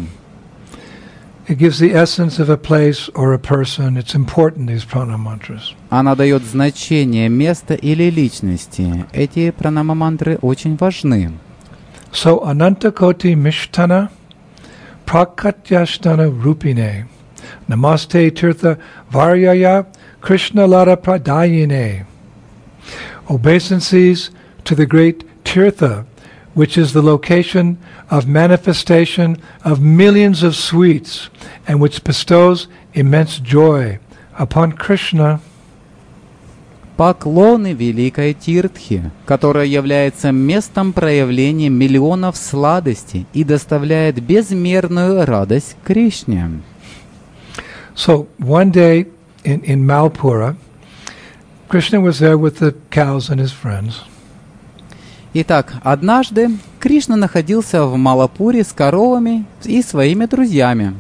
It gives the essence of a place or a person. It's important, these prana mantras. Она дает значение места или личности. Эти пранама-мантры очень важны. So Anantakoti Mishtana Prakatyashtana Rupine Namaste Tirtha Varyaya Krishna Lara Pradayine. Obeisances to the great Tirtha, which is the location of manifestation of millions of sweets and which bestows immense joy upon Krishna. Поклоны великой Тиртхи, которая является местом проявления миллионов сладостей и доставляет безмерную радость Кришне. So one day in, in Malpura, Krishna was there with the cows and his friends. Итак, однажды Кришна находился в Малапуре с коровами и своими друзьями.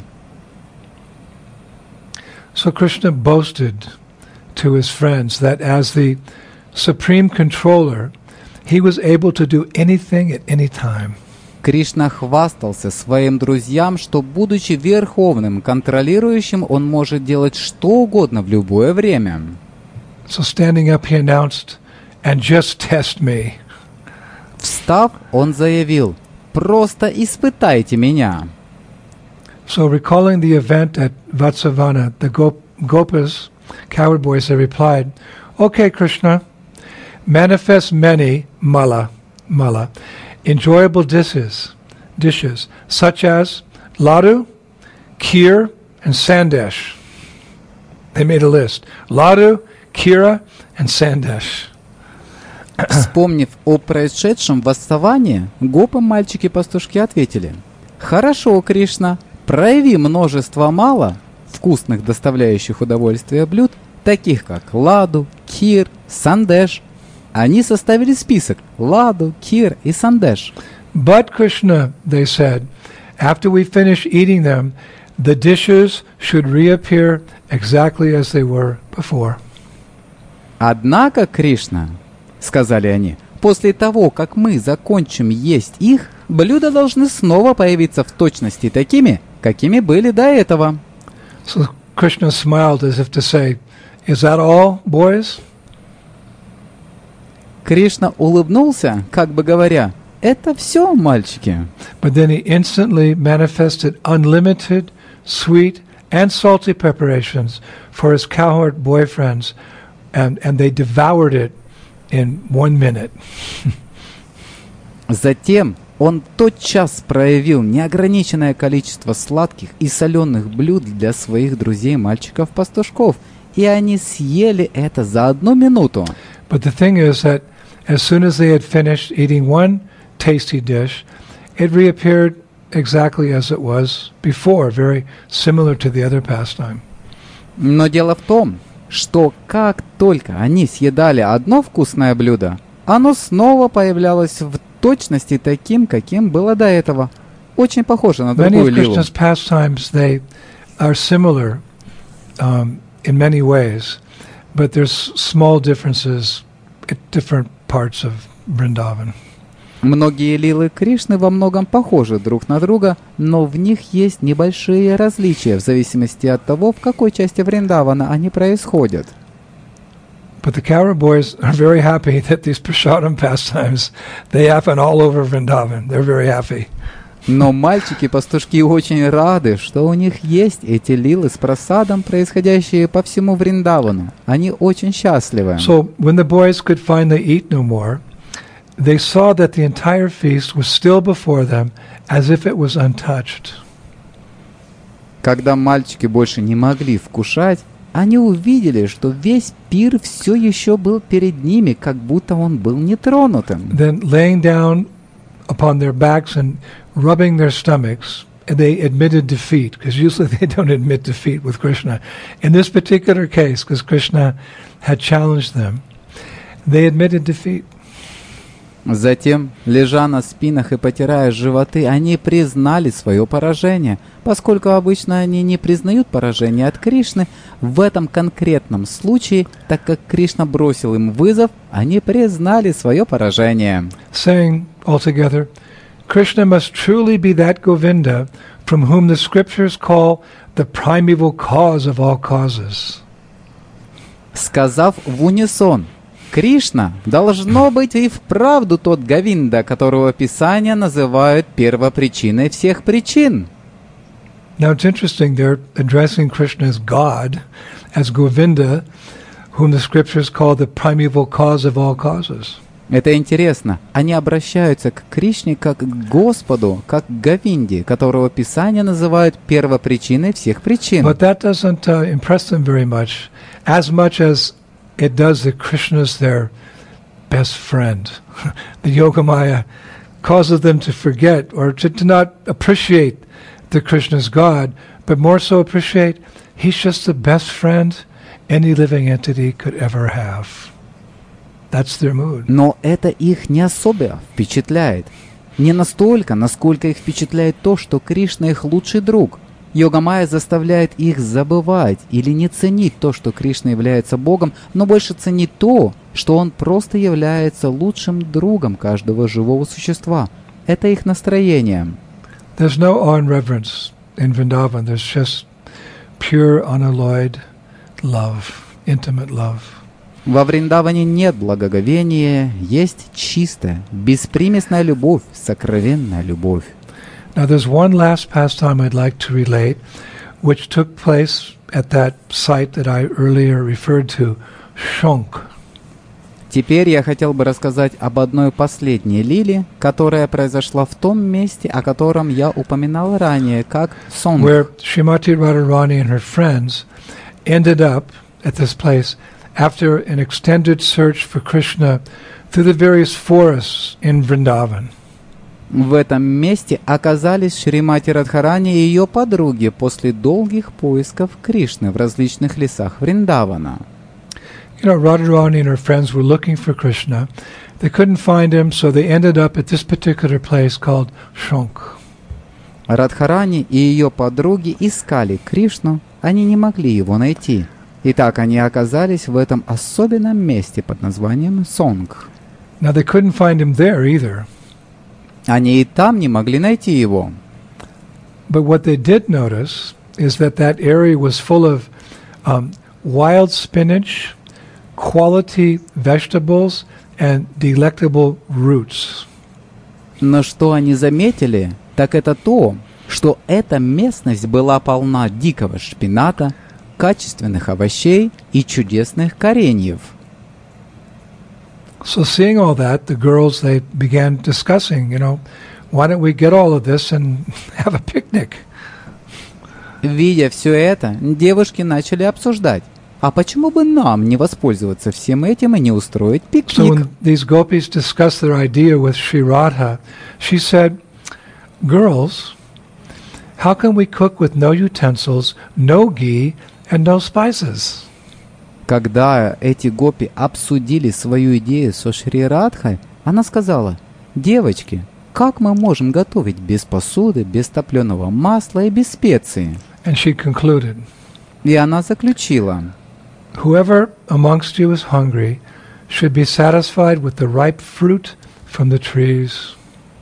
So Krishna boasted to his friends that as the supreme controller, he was able to do anything at any time. Кришна хвастался своим друзьям, что, будучи верховным контролирующим, он может делать что угодно в любое время. So standing up, he announced, "And just test me." Встав, он заявил: «Просто испытайте меня». So recalling the event at Vatsavana, the Gop- Gopas, coward boys, they replied, "Okay, Krishna, manifest many mala, mala, enjoyable dishes, dishes such as ladu, kheer, and sandesh." They made a list: ladu, kheera, and sandesh. Вспомнив о происшедшем восставании, гопы мальчики-пастушки ответили: «Хорошо, Кришна, прояви множество мало вкусных, доставляющих удовольствие блюд, таких как ладу, кир, сандеш». Они составили список ладу, кир и сандеш. But Krishna, they said, after we finish eating them, the dishes should reappear exactly as they were before. Однако, Кришна, сказали они, после того, как мы закончим есть их, блюда должны снова появиться в точности такими, какими были до этого. So Krishna smiled as if to say, "Is that all, boys?" Кришна улыбнулся, как бы говоря: «Это все, мальчики». But then he instantly manifested unlimited sweet and salty preparations for his cowherd boyfriends, and, and they devoured it in one minute. Затем он тотчас проявил неограниченное количество сладких и соленых блюд для своих друзей-мальчиков-пастушков, и они съели это за одну минуту. But the thing is that as soon as they had finished eating one tasty dish, it reappeared exactly as it was before, very similar to the other pastime. Но дело в том, что как только они съедали одно вкусное блюдо, оно снова появлялось в точности таким, каким было до этого. Очень похоже на Many другую of лилу. Krishna's pastimes, they are similar um, in many ways, but there's small differences at different parts of Vrindavan. Многие лилы Кришны во многом похожи друг на друга, но в них есть небольшие различия в зависимости от того, в какой части Вриндавана они происходят. But the Kaura boys are very happy that these prasadam pastimes, they happen all over Vrindavan. They're very happy. Но мальчики-пастушки очень рады, что у них есть эти лилы с просадом, происходящие по всему Вриндавану. Они очень счастливы. So when the boys could finally eat no more, they saw that the entire feast was still before them as if it was untouched. Когда мальчики больше не могли вкушать, они увидели, что весь пир все еще был перед ними, как будто он был нетронутым. Then laying down upon their backs and rubbing their stomachs, they admitted defeat, because usually they don't admit defeat with Krishna. In this particular case, because Krishna had challenged them, they admitted defeat. Затем, лежа на спинах и потирая животы, они признали свое поражение. Поскольку обычно они не признают поражение от Кришны, в этом конкретном случае, так как Кришна бросил им вызов, они признали свое поражение. Saying altogether, Krishna must truly be that Govinda from whom the scriptures call the primeval cause of all causes. Сказав в унисон, Кришна должно быть и вправду тот Говинда, которого Писания называют первопричиной всех причин. Now it's interesting, they're addressing Krishna as God, as Govinda, whom the scriptures call the primeval cause of all causes. Это интересно. Они обращаются к Кришне как к Господу, как к Говинде, которого Писания называют первопричиной всех причин. But that doesn't uh, impress them very much, as much as it does that Krishna's their best friend. The Yogamaya causes them to forget or to, to not appreciate that Krishna's God, but more so appreciate he's just the best friend any living entity could ever have. That's their mood. Но это их не особо впечатляет. Не настолько, насколько их впечатляет то, что Кришна их лучший друг. Йога-майя заставляет их забывать или не ценить то, что Кришна является Богом, но больше ценить то, что Он просто является лучшим другом каждого живого существа. Это их настроение. There's no awe and reverence in Vrindavan. There's just pure, unalloyed love, intimate love. Во Вриндаване нет благоговения, есть чистая, беспримесная любовь, сокровенная любовь. Now there's one last pastime I'd like to relate, which took place at that site that I earlier referred to, Shonk. Теперь я хотел бы рассказать об одной последней лиле, которая произошла в том месте, о котором я упоминал ранее, как Сонг. Where Srimati Radharani and her friends ended up at this place after an extended search for Krishna through the various forests in Vrindavan. В этом месте оказались Шримати Радхарани и ее подруги после долгих поисков Кришны в различных лесах Вриндавана. You know, Radharani and her friends were looking for Krishna. They couldn't find him, so they ended up at this particular place called Shonk. Радхарани и ее подруги искали Кришну, они не могли его найти. И так они оказались в этом особенном месте под названием Сонг. Now they couldn't find him there either. Они и там не могли найти его. But what they did notice is that that area was full of um, wild spinach, quality vegetables, and delectable roots. Но что они заметили, так это то, что эта местность была полна дикого шпината, качественных овощей и чудесных кореньев. So seeing all that, the girls, they began discussing, you know, why don't we get all of this and have a picnic? Видя все это, девушки начали обсуждать, а почему бы нам не воспользоваться всем этим и не устроить So пикник? when these gopis discussed their idea with Sri Radha, she said, girls, how can we cook with no utensils, no ghee, and no spices? Когда эти гопи обсудили свою идею со Шри Радхой, она сказала: «Девочки, как мы можем готовить без посуды, без топленого масла и без специй?» And she concluded, И она заключила: whoever amongst you is hungry should be satisfied with the ripe fruit from the trees.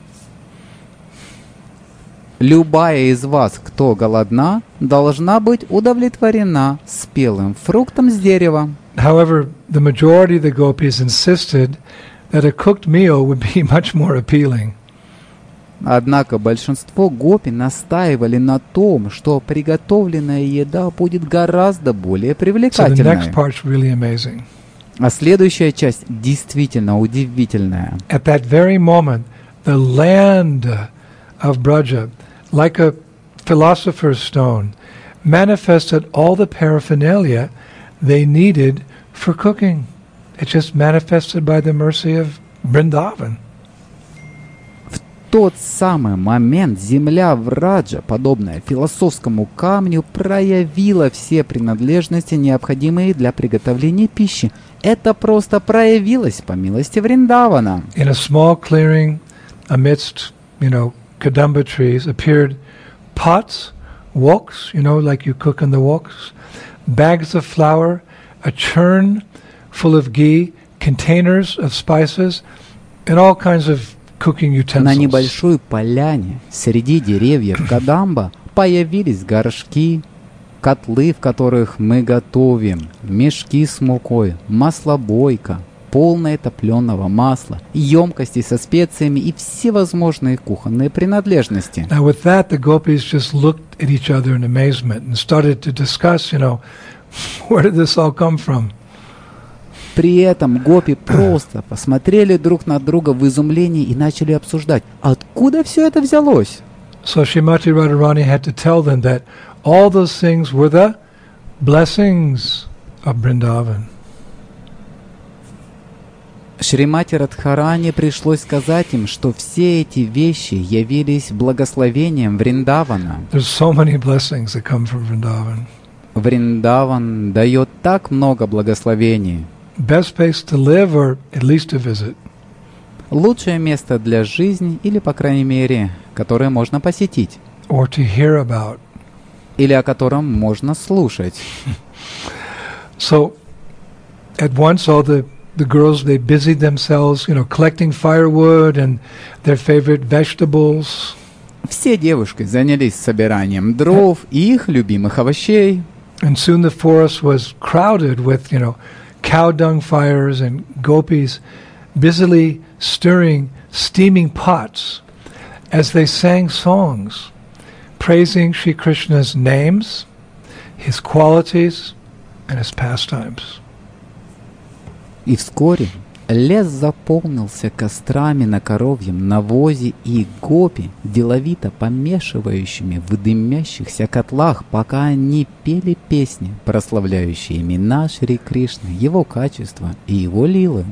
«Любая из вас, кто голодна, должна быть удовлетворена спелым фруктом с дерева». However, the majority of the gopis insisted that a cooked meal would be much more appealing. Однако большинство гопи настаивали на том, что приготовленная еда будет гораздо более So the next привлекательной. part's really amazing. А следующая часть действительно удивительная. At that very moment, the land of Braja, like a philosopher's stone, manifested all the paraphernalia they needed for cooking. It just manifested by the mercy of Vrindavan. В тот самый момент земля Враджа, подобная философскому камню, проявила все принадлежности, необходимые для приготовления пищи. Это просто проявилось по милости Вриндавана. In a small clearing amidst, you know, kadamba trees appeared pots, woks, you know, like you cook in the woks, bags of flour, a churn full of ghee, containers of spices, and all kinds of cooking На utensils. небольшой поляне среди деревьев Кадамба появились горшки, котлы, в которых мы готовим, мешки с мукой, маслобойка, полное топленого масла, емкости со специями и всевозможные кухонные принадлежности. Now with that, the gopis just looked at each other in amazement and started to discuss, you know, where did this all come from? При этом гопи просто посмотрели друг на друга в изумлении и начали обсуждать, откуда все это взялось. So Srimati Radharani had to tell them that all those things were the blessings of Vrindavan. Шримати Радхарани пришлось сказать им, что все эти вещи явились благословением Вриндавана. There's so many blessings that come from Vrindavan. Вриндаван дает так много благословений. Best place to live or at least to visit. Лучшее место для жизни, или, по крайней мере, которое можно посетить, Or to hear about. или о котором можно слушать. So at once all the, the girls, they busied themselves, you know, collecting firewood and their favorite vegetables. Все девушки занялись собиранием дров и их любимых овощей. And soon the forest was crowded with, you know, cow dung fires and gopis busily stirring steaming pots as they sang songs, praising Sri Krishna's names, his qualities, and his pastimes. И вскоре лес заполнился кострами на коровьем навозе и гопи, деловито помешивающими в дымящихся котлах, пока они пели песни, прославляющие имена Шри Кришны, его качества и его лилы.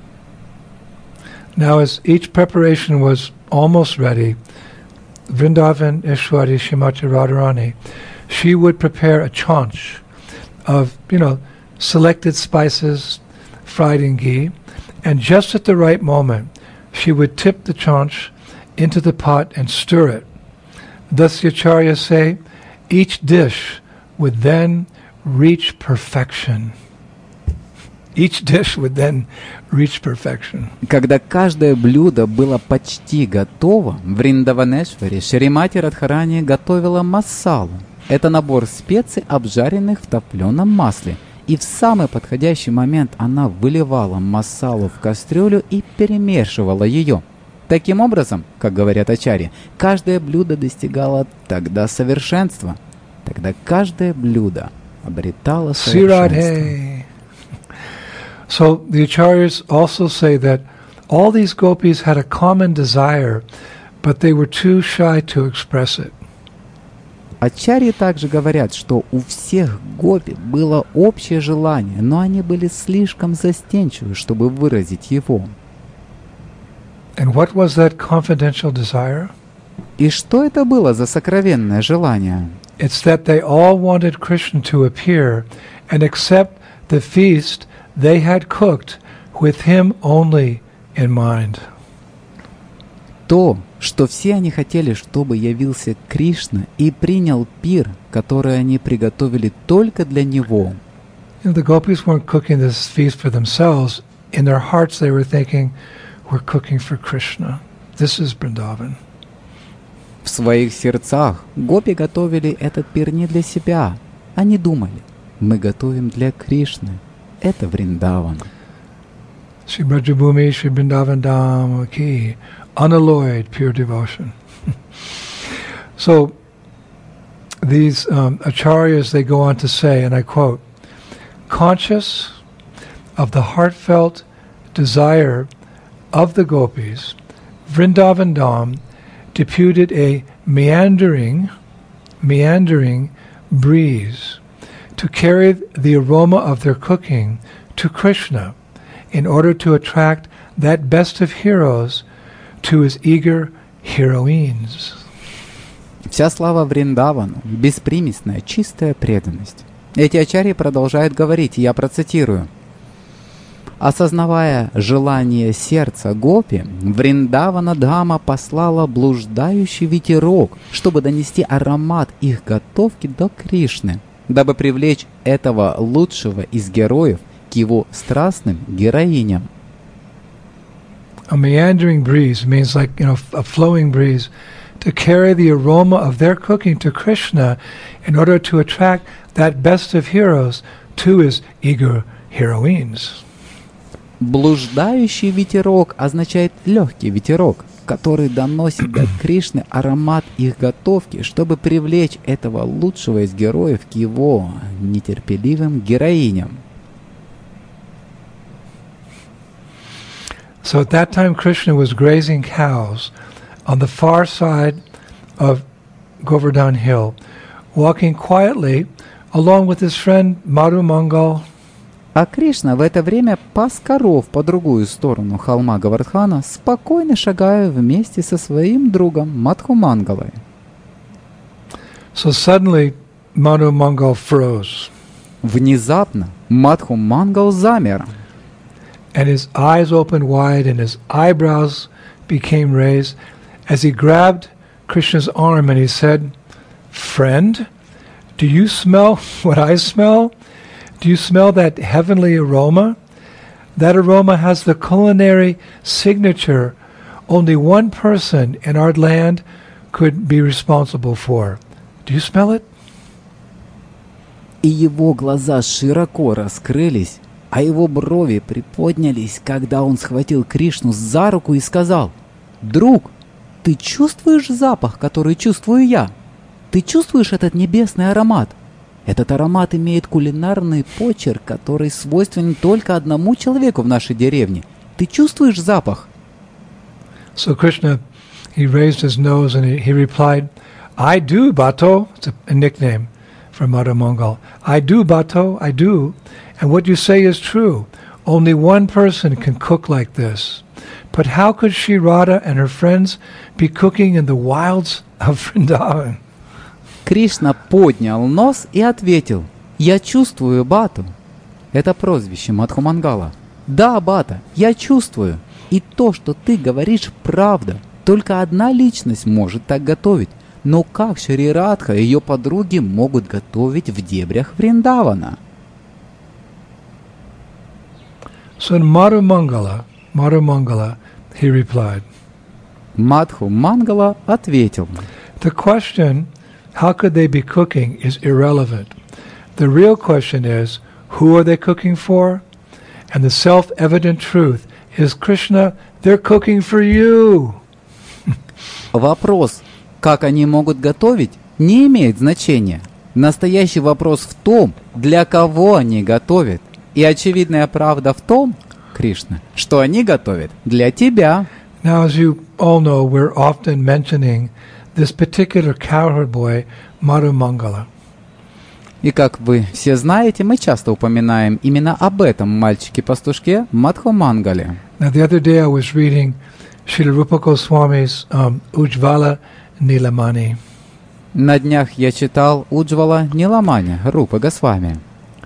Now as each preparation was almost ready, Vrindavan Ishwari Srimati Radharani, she would prepare a chaunch of, you know, selected spices fried in ghee, and just at the right moment, she would tip the chaunch into the pot and stir it. Thus the acharyas say, each dish would then reach perfection. Each dish would then reach perfection. Когда каждое блюдо было почти готово, в Вриндаванешваре Шримати Радхарани готовила массалу. Это набор специй, обжаренных в топленом масле. И в самый подходящий момент она выливала массалу в кастрюлю и перемешивала ее. Таким образом, как говорят ачарьи, каждое блюдо достигало тогда совершенства. Тогда каждое блюдо обретало совершенство. Siradhe. So the Acharyas also say that all these gopis had a common desire, but they were too shy to express it. Ачарьи также говорят, что у всех гопи было общее желание, но они были слишком застенчивы, чтобы выразить его. And what was that confidential desire? И что это было за сокровенное желание? It's that they all wanted Krishna to appear and accept the feast they had cooked with him only in mind. То, что все они хотели, чтобы явился Кришна и принял пир, который они приготовили только для него. You know, the gopis weren't cooking this feast for themselves. In their hearts they were thinking, we're cooking for Krishna. This is Vrindavan. В своих сердцах гопи готовили этот пир не для себя. Они думали, мы готовим для Кришны. Это Вриндаван. Shri Brajabhumi, Shri Vrindavan Dham ki, unalloyed pure devotion. So these um, acharyas, they go on to say, and I quote, conscious of the heartfelt desire of the gopis, Vrindavan Dham deputed a meandering, meandering breeze to carry the aroma of their cooking to Krishna in order to attract that best of heroes to his eager heroines. Вся слава Вриндавану, беспримесная, чистая преданность. Эти ачарьи продолжают говорить, я процитирую. Осознавая желание сердца гопи, Вриндавана Дхама послала блуждающий ветерок, чтобы донести аромат их готовки до Кришны, дабы привлечь этого лучшего из героев к его страстным героиням. A meandering breeze means like, you know, a flowing breeze to carry the aroma of their cooking to Krishna in order to attract that best of heroes to his eager heroines. Блуждающий ветерок означает легкий ветерок, который доносит до Кришны аромат их готовки, чтобы привлечь этого лучшего из героев к его нетерпеливым героиням. So at that time Krishna was grazing cows on the far side of Govardhan Hill, walking quietly along with his friend Madhu Mangal. А Кришна в это время пас коров по другую сторону холма Говардхана, спокойно шагая вместе со своим другом Мадху Мангалой. So suddenly Madhu Mangal froze. Внезапно Мадху Мангал замер. And his eyes opened wide and his eyebrows became raised as he grabbed Krishna's arm and he said, "Friend, do you smell what I smell? Do you smell that heavenly aroma? That aroma has the culinary signature only one person in our land could be responsible for. Do you smell it?" И его глаза широко раскрылись, а его брови приподнялись, когда он схватил Кришну за руку и сказал: «Друг, ты чувствуешь запах, который чувствую я? Ты чувствуешь этот небесный аромат? Этот аромат имеет кулинарный почерк, который свойственен только одному человеку в нашей деревне. Ты чувствуешь запах?» So Krishna, he raised his nose and he, he replied, "I do, Bhatto." It's a, a nickname for Madhu Mangal. "I do, Bhatto, I do. And what you say is true. Only one person can cook like this. But how could Shri Radha and her friends be cooking in the wilds of Vrindavan?" Кришна поднял нос и ответил: «Я чувствую, Бату». Это прозвище Мадху Мангала. «Да, Бата, я чувствую. И то, что ты говоришь, правда. Только одна личность может так готовить. Но как Шри Радха и ее подруги могут готовить в дебрях Вриндавана?» So in Madhu Mangala, Madhu Mangala, he replied, Мадху Мангала ответил: "The question, how could they be cooking, is irrelevant. The real question is, who are they cooking for? And the self-evident truth is, Krishna, they're cooking for you." Вопрос, как они могут готовить, не имеет значения. Настоящий вопрос в том, для кого они готовят. И очевидная правда в том, Кришна, что они готовят для тебя. Now, as you all know, we're often mentioning this particular cowherd boy, Madhu Mangala. И как вы все знаете, мы часто упоминаем именно об этом мальчике-пастушке Мадху Мангале. Now, the other day I was reading Srila Rupa Goswami's um, Ujjvala Nilamani. На днях я читал Уджвала Ниламани Рупы Госвами.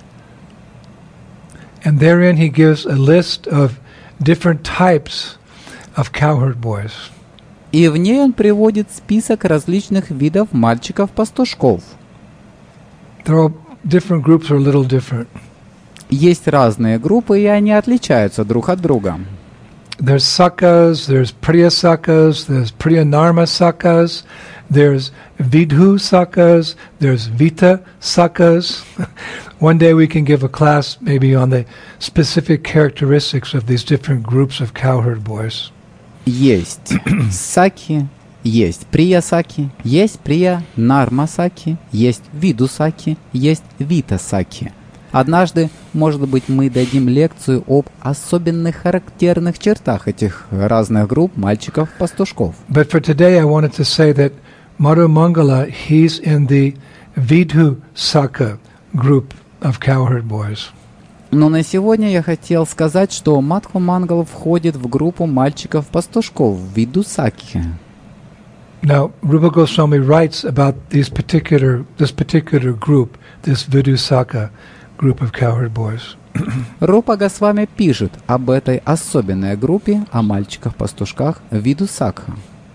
And therein he gives a list of different types of cowherd boys. И в ней он приводит список различных видов мальчиков-пастушков. They're all different groups are a little different. Есть разные группы, и они отличаются друг от друга. There's sakas, there's priya sakas, there's priyanarma sakas, there's vidhu sakas, there's vita sakas. One day we can give a class maybe on the specific characteristics of these different groups of cowherd boys. Есть саки, есть прия саки, есть прия нарма саки, есть виду саки, есть вита саки. Однажды, может быть, мы дадим лекцию об особенных характерных чертах этих разных групп мальчиков-пастушков. But for today I wanted to say that Madhu Mangala, he's in the Vidhu Saka group of cowherd boys. Но на сегодня я хотел сказать, что Мадху Мангал входит в группу мальчиков-пастушков Виду Саки. Now, Rupa Goswami writes about these particular, this particular group, this Vidhu Saka group of cowherd boys. Рупа Госвами пишет об этой особенной группе, о мальчиках-пастушках Виду Сакха.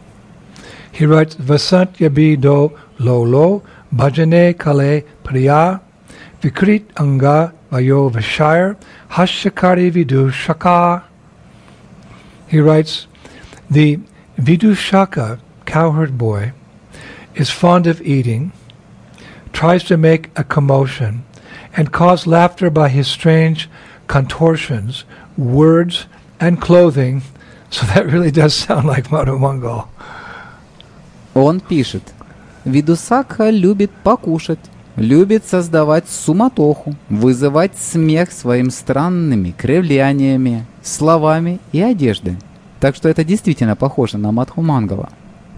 He writes, Vasantya bido lolo bhajane kale priya vikrit anga vayo vashire hashakari vidu shaka. He writes, the Vidu Shaka cowherd boy is fond of eating, tries to make a commotion, and cause laughter by his strange contortions, words, and clothing. So that really does sound like Madhu Mangal. Он пишет, Видусакха любит покушать, любит создавать суматоху, вызывать смех своими странными кривляниями, словами и одеждой. Так что это действительно похоже на Мадху Мангала.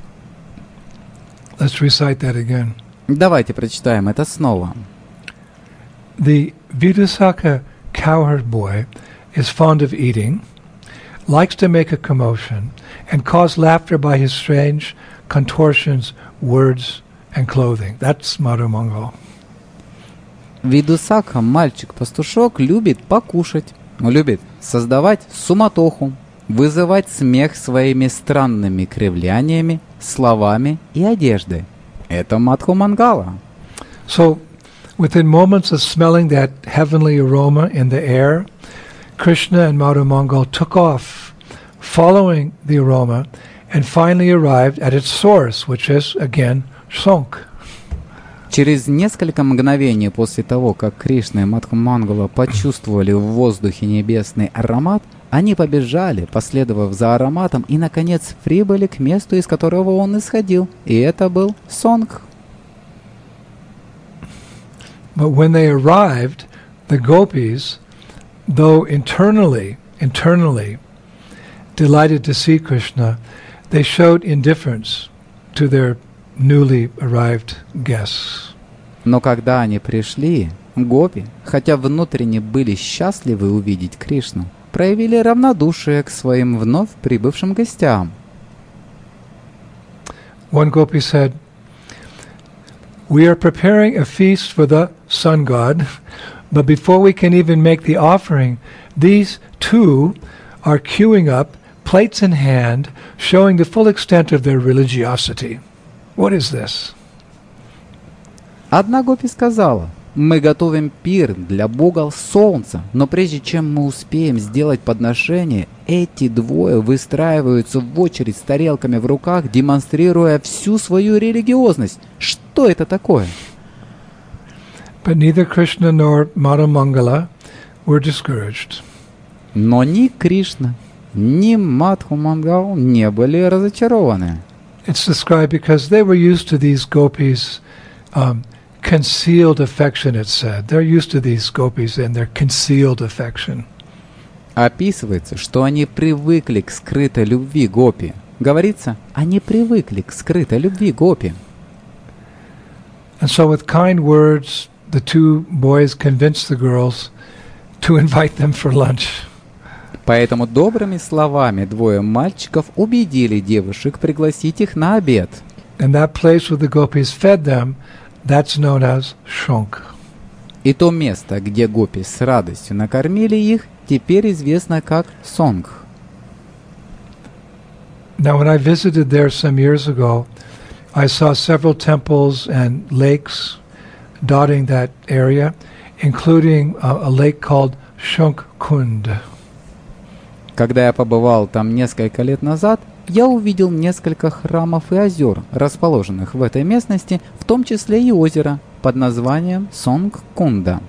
Let's recite that again. Давайте прочитаем это снова. The Vidusaka cowherd boy is fond of eating, likes to make a commotion, and cause laughter by his strange contortions, words, and clothing. That's Madhu Mangal. Видусакха, мальчик-пастушок, любит покушать, любит создавать суматоху, вызывать смех своими странными кривляниями, словами и одеждой. Это Мадху Мангала. So, within moments of smelling that heavenly aroma in the air, Krishna and Madhu Mangal took off, following the aroma, and finally arrived at its source, which is, again, Sonk. Через несколько мгновений после того, как Кришна и Мадху Мангала почувствовали в воздухе небесный аромат, они побежали, последовав за ароматом, и, наконец, прибыли к месту, из которого он исходил. И это был Сонг. But when they arrived, the gopis, though internally, internally delighted to see Krishna, they showed indifference to their newly arrived guests. Но когда они пришли, гопи, хотя внутренне были счастливы увидеть Кришну, проявили равнодушие к своим вновь прибывшим гостям. One gopi said, "We are preparing a feast for the sun god, but before we can even make the offering, these two are queuing up, plates in hand, showing the full extent of their religiosity. What is this?" Одна гопи сказала, мы готовим пир для бога солнца, но прежде чем мы успеем сделать подношение, эти двое выстраиваются в очередь с тарелками в руках, демонстрируя всю свою религиозность. Что это такое? But neither Krishna nor Madhu Mangala were discouraged. Но ни Кришна, ни Мадху Мангал не были разочарованы. It's described because they were used to these gopis um, concealed affection, it's said. They're used to these gopis and their concealed affection. Описывается, что они привыкли к скрытой любви гопи. Говорится, они привыкли к скрытой любви гопи. And so with kind words, the two boys convinced the girls to invite them for lunch. Поэтому добрыми словами двое мальчиков убедили девушек пригласить их на обед. And that place where the gopis fed them, that's known as Shonk. И то место, где гопи с радостью накормили их, теперь известно как Сонг. Now, when I visited there some years ago, I saw several temples and lakes dotting that area, including a, a lake called Shonk Kund. Когда я побывал там несколько лет назад, я увидел несколько храмов и озер, расположенных в этой местности, в том числе и озеро под названием Сонг-Кунда.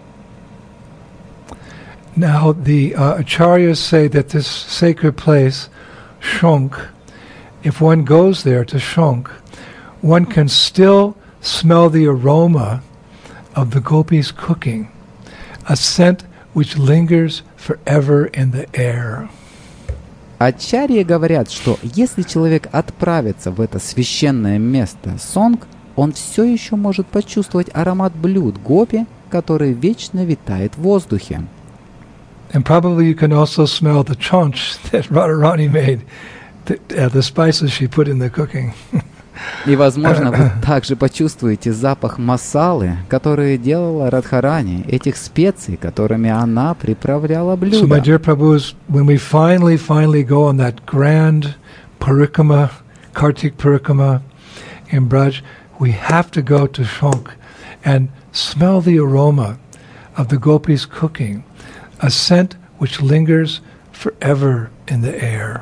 Now, the uh, acharyas say that this sacred place, Shonk, if one goes there to Shonk, one can still smell the aroma of the gopis cooking, a scent which lingers forever in the air. Ачарьи говорят, что если человек отправится в это священное место Сонг, он все еще может почувствовать аромат блюд гопи, который вечно витает в воздухе. And probably you can also smell the chaunch that Radharani made, the, uh, the spices she put in the cooking. И, возможно, вы также почувствуете запах масалы, который делала Радхарани, этих специй, которыми она приправляла блюда. So, my dear Prabhus, when we finally, finally go on that grand parikrama, Kartik parikrama in Braj, we have to go to Shonk and smell the aroma of the gopis cooking, a scent which lingers forever in the air.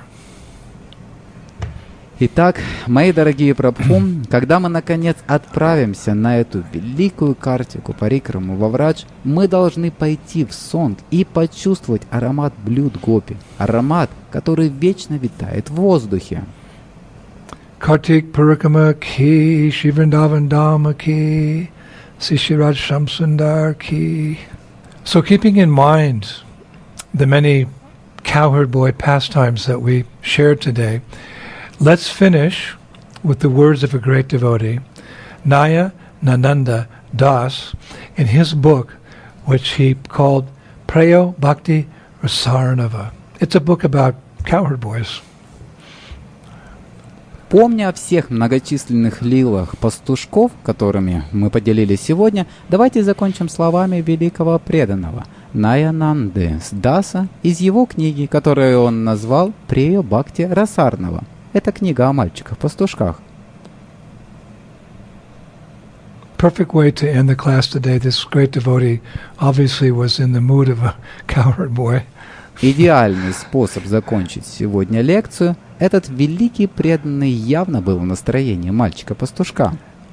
Итак, мои дорогие Прабху, когда мы наконец отправимся на эту великую картику парикраму во Врадж, мы должны пойти в Сонг и почувствовать аромат блюд гопи, аромат, который вечно витает в воздухе. Kartik Parikrama ki, Shri Vrindavan Dhama ki, Sishiraj Shamsundar ki. So keeping in mind the many cowherd boy pastimes that we shared today, let's finish with the words of a great devotee, Naya Nananda Das, in his book, which he called Preyo Bhakti Rasaranava. It's a book about cowherd boys. Помня о всех многочисленных лилах пастушков, которыми мы поделились сегодня, давайте закончим словами великого преданного Наянанды Даса из его книги, которую он назвал «Преyo Бхакти Расарнава». Это книга о мальчиках-пастушках. Perfect way to end the class today. This great devotee obviously was in the mood of a cowherd boy. Идеальный способ закончить сегодня лекцию. Этот великий преданный явно был в настроении мальчика-пастушка.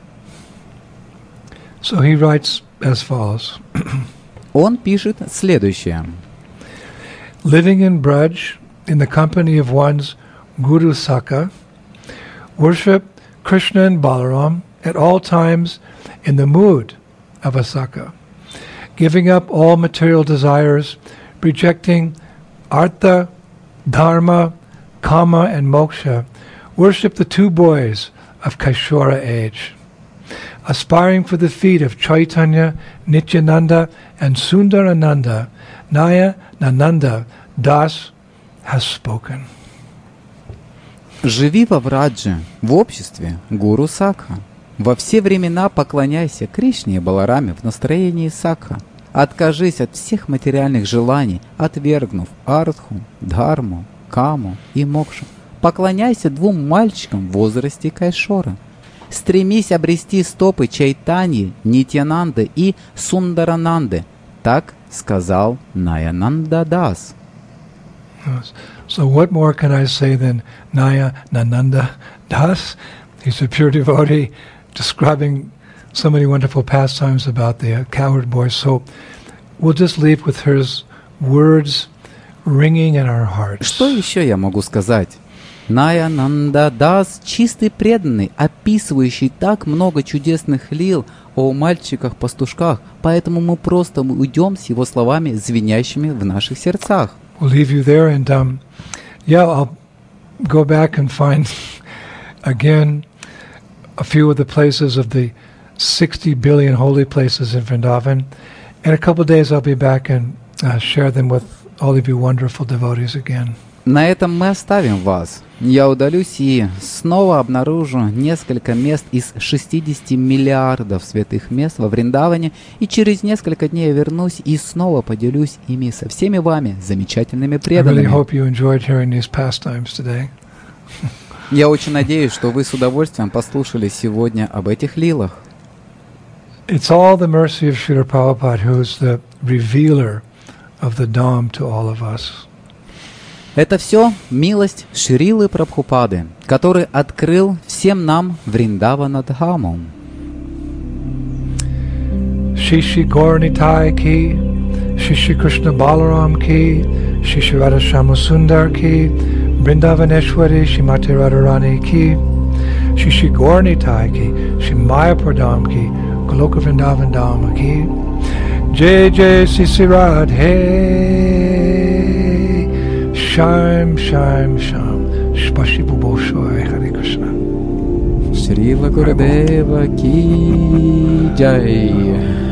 So he writes as follows. Он пишет следующее. Living in Braj, in the company of one's Guru Sakha, worship Krishna and Balaram at all times in the mood of a Sakha, giving up all material desires, rejecting Artha, Dharma, Kama, and Moksha, worship the two boys of Kaishora age, aspiring for the feet of Chaitanya, Nityananda, and Sundarananda. Naya Nananda Das has spoken. Живи во Врадже, в обществе Гуру Сакха. Во все времена поклоняйся Кришне и Балараме в настроении Сакха. Откажись от всех материальных желаний, отвергнув Артху, Дхарму, Каму и Мокшу. Поклоняйся двум мальчикам в возрасте Кайшора. Стремись обрести стопы Чайтаньи, Нитьянанды и Сундарананды. Так сказал Наянанда Дас. So what more can I say than Naya Nananda Das? He's a pure devotee describing so many wonderful pastimes about the uh, cowherd boy. So we'll just leave with his words ringing in our hearts. Что еще я могу сказать? Наянанда Дас — чистый преданный, описывающий так много чудесных лил о мальчиках-пастушках, поэтому мы просто уйдем с его словами, звенящими в наших сердцах. We'll leave you there, and um, yeah, I'll go back and find again a few of the places of the sixty billion holy places in Vrindavan. In a couple of days, I'll be back and uh, share them with all of you wonderful devotees again. На этом мы оставим вас. Я удалюсь и снова обнаружу несколько мест из шестидесяти миллиардов святых мест во Вриндаване, и через несколько дней я вернусь и снова поделюсь ими со всеми вами, замечательными преданными. I really hope you enjoyed hearing these pastimes today. Я очень надеюсь, что вы с удовольствием послушали сегодня об этих лилах. It's all the mercy of Srila Prabhupada, who is the revealer of the Dham to all of us. Это все милость Шрилы Прабхупады, который открыл всем нам Вриндавана Дхаму. Shri Shri Gauranitai ki, Shri Shri Krishna Balaram ki, Shri Shri Radha Shyamasundar ki, Vrindavaneshwari Shrimati Radharani ki, Shri Shri Gauranitai ki, Shri Mayapur Dham ki, Goloka Vrindavan Dham ki, Jai Jai Sri Sri Radhe. Sham, Sham, Sham. Spasibo Bolshoi, Hare Krishna. Шрила Гурудева ки джай.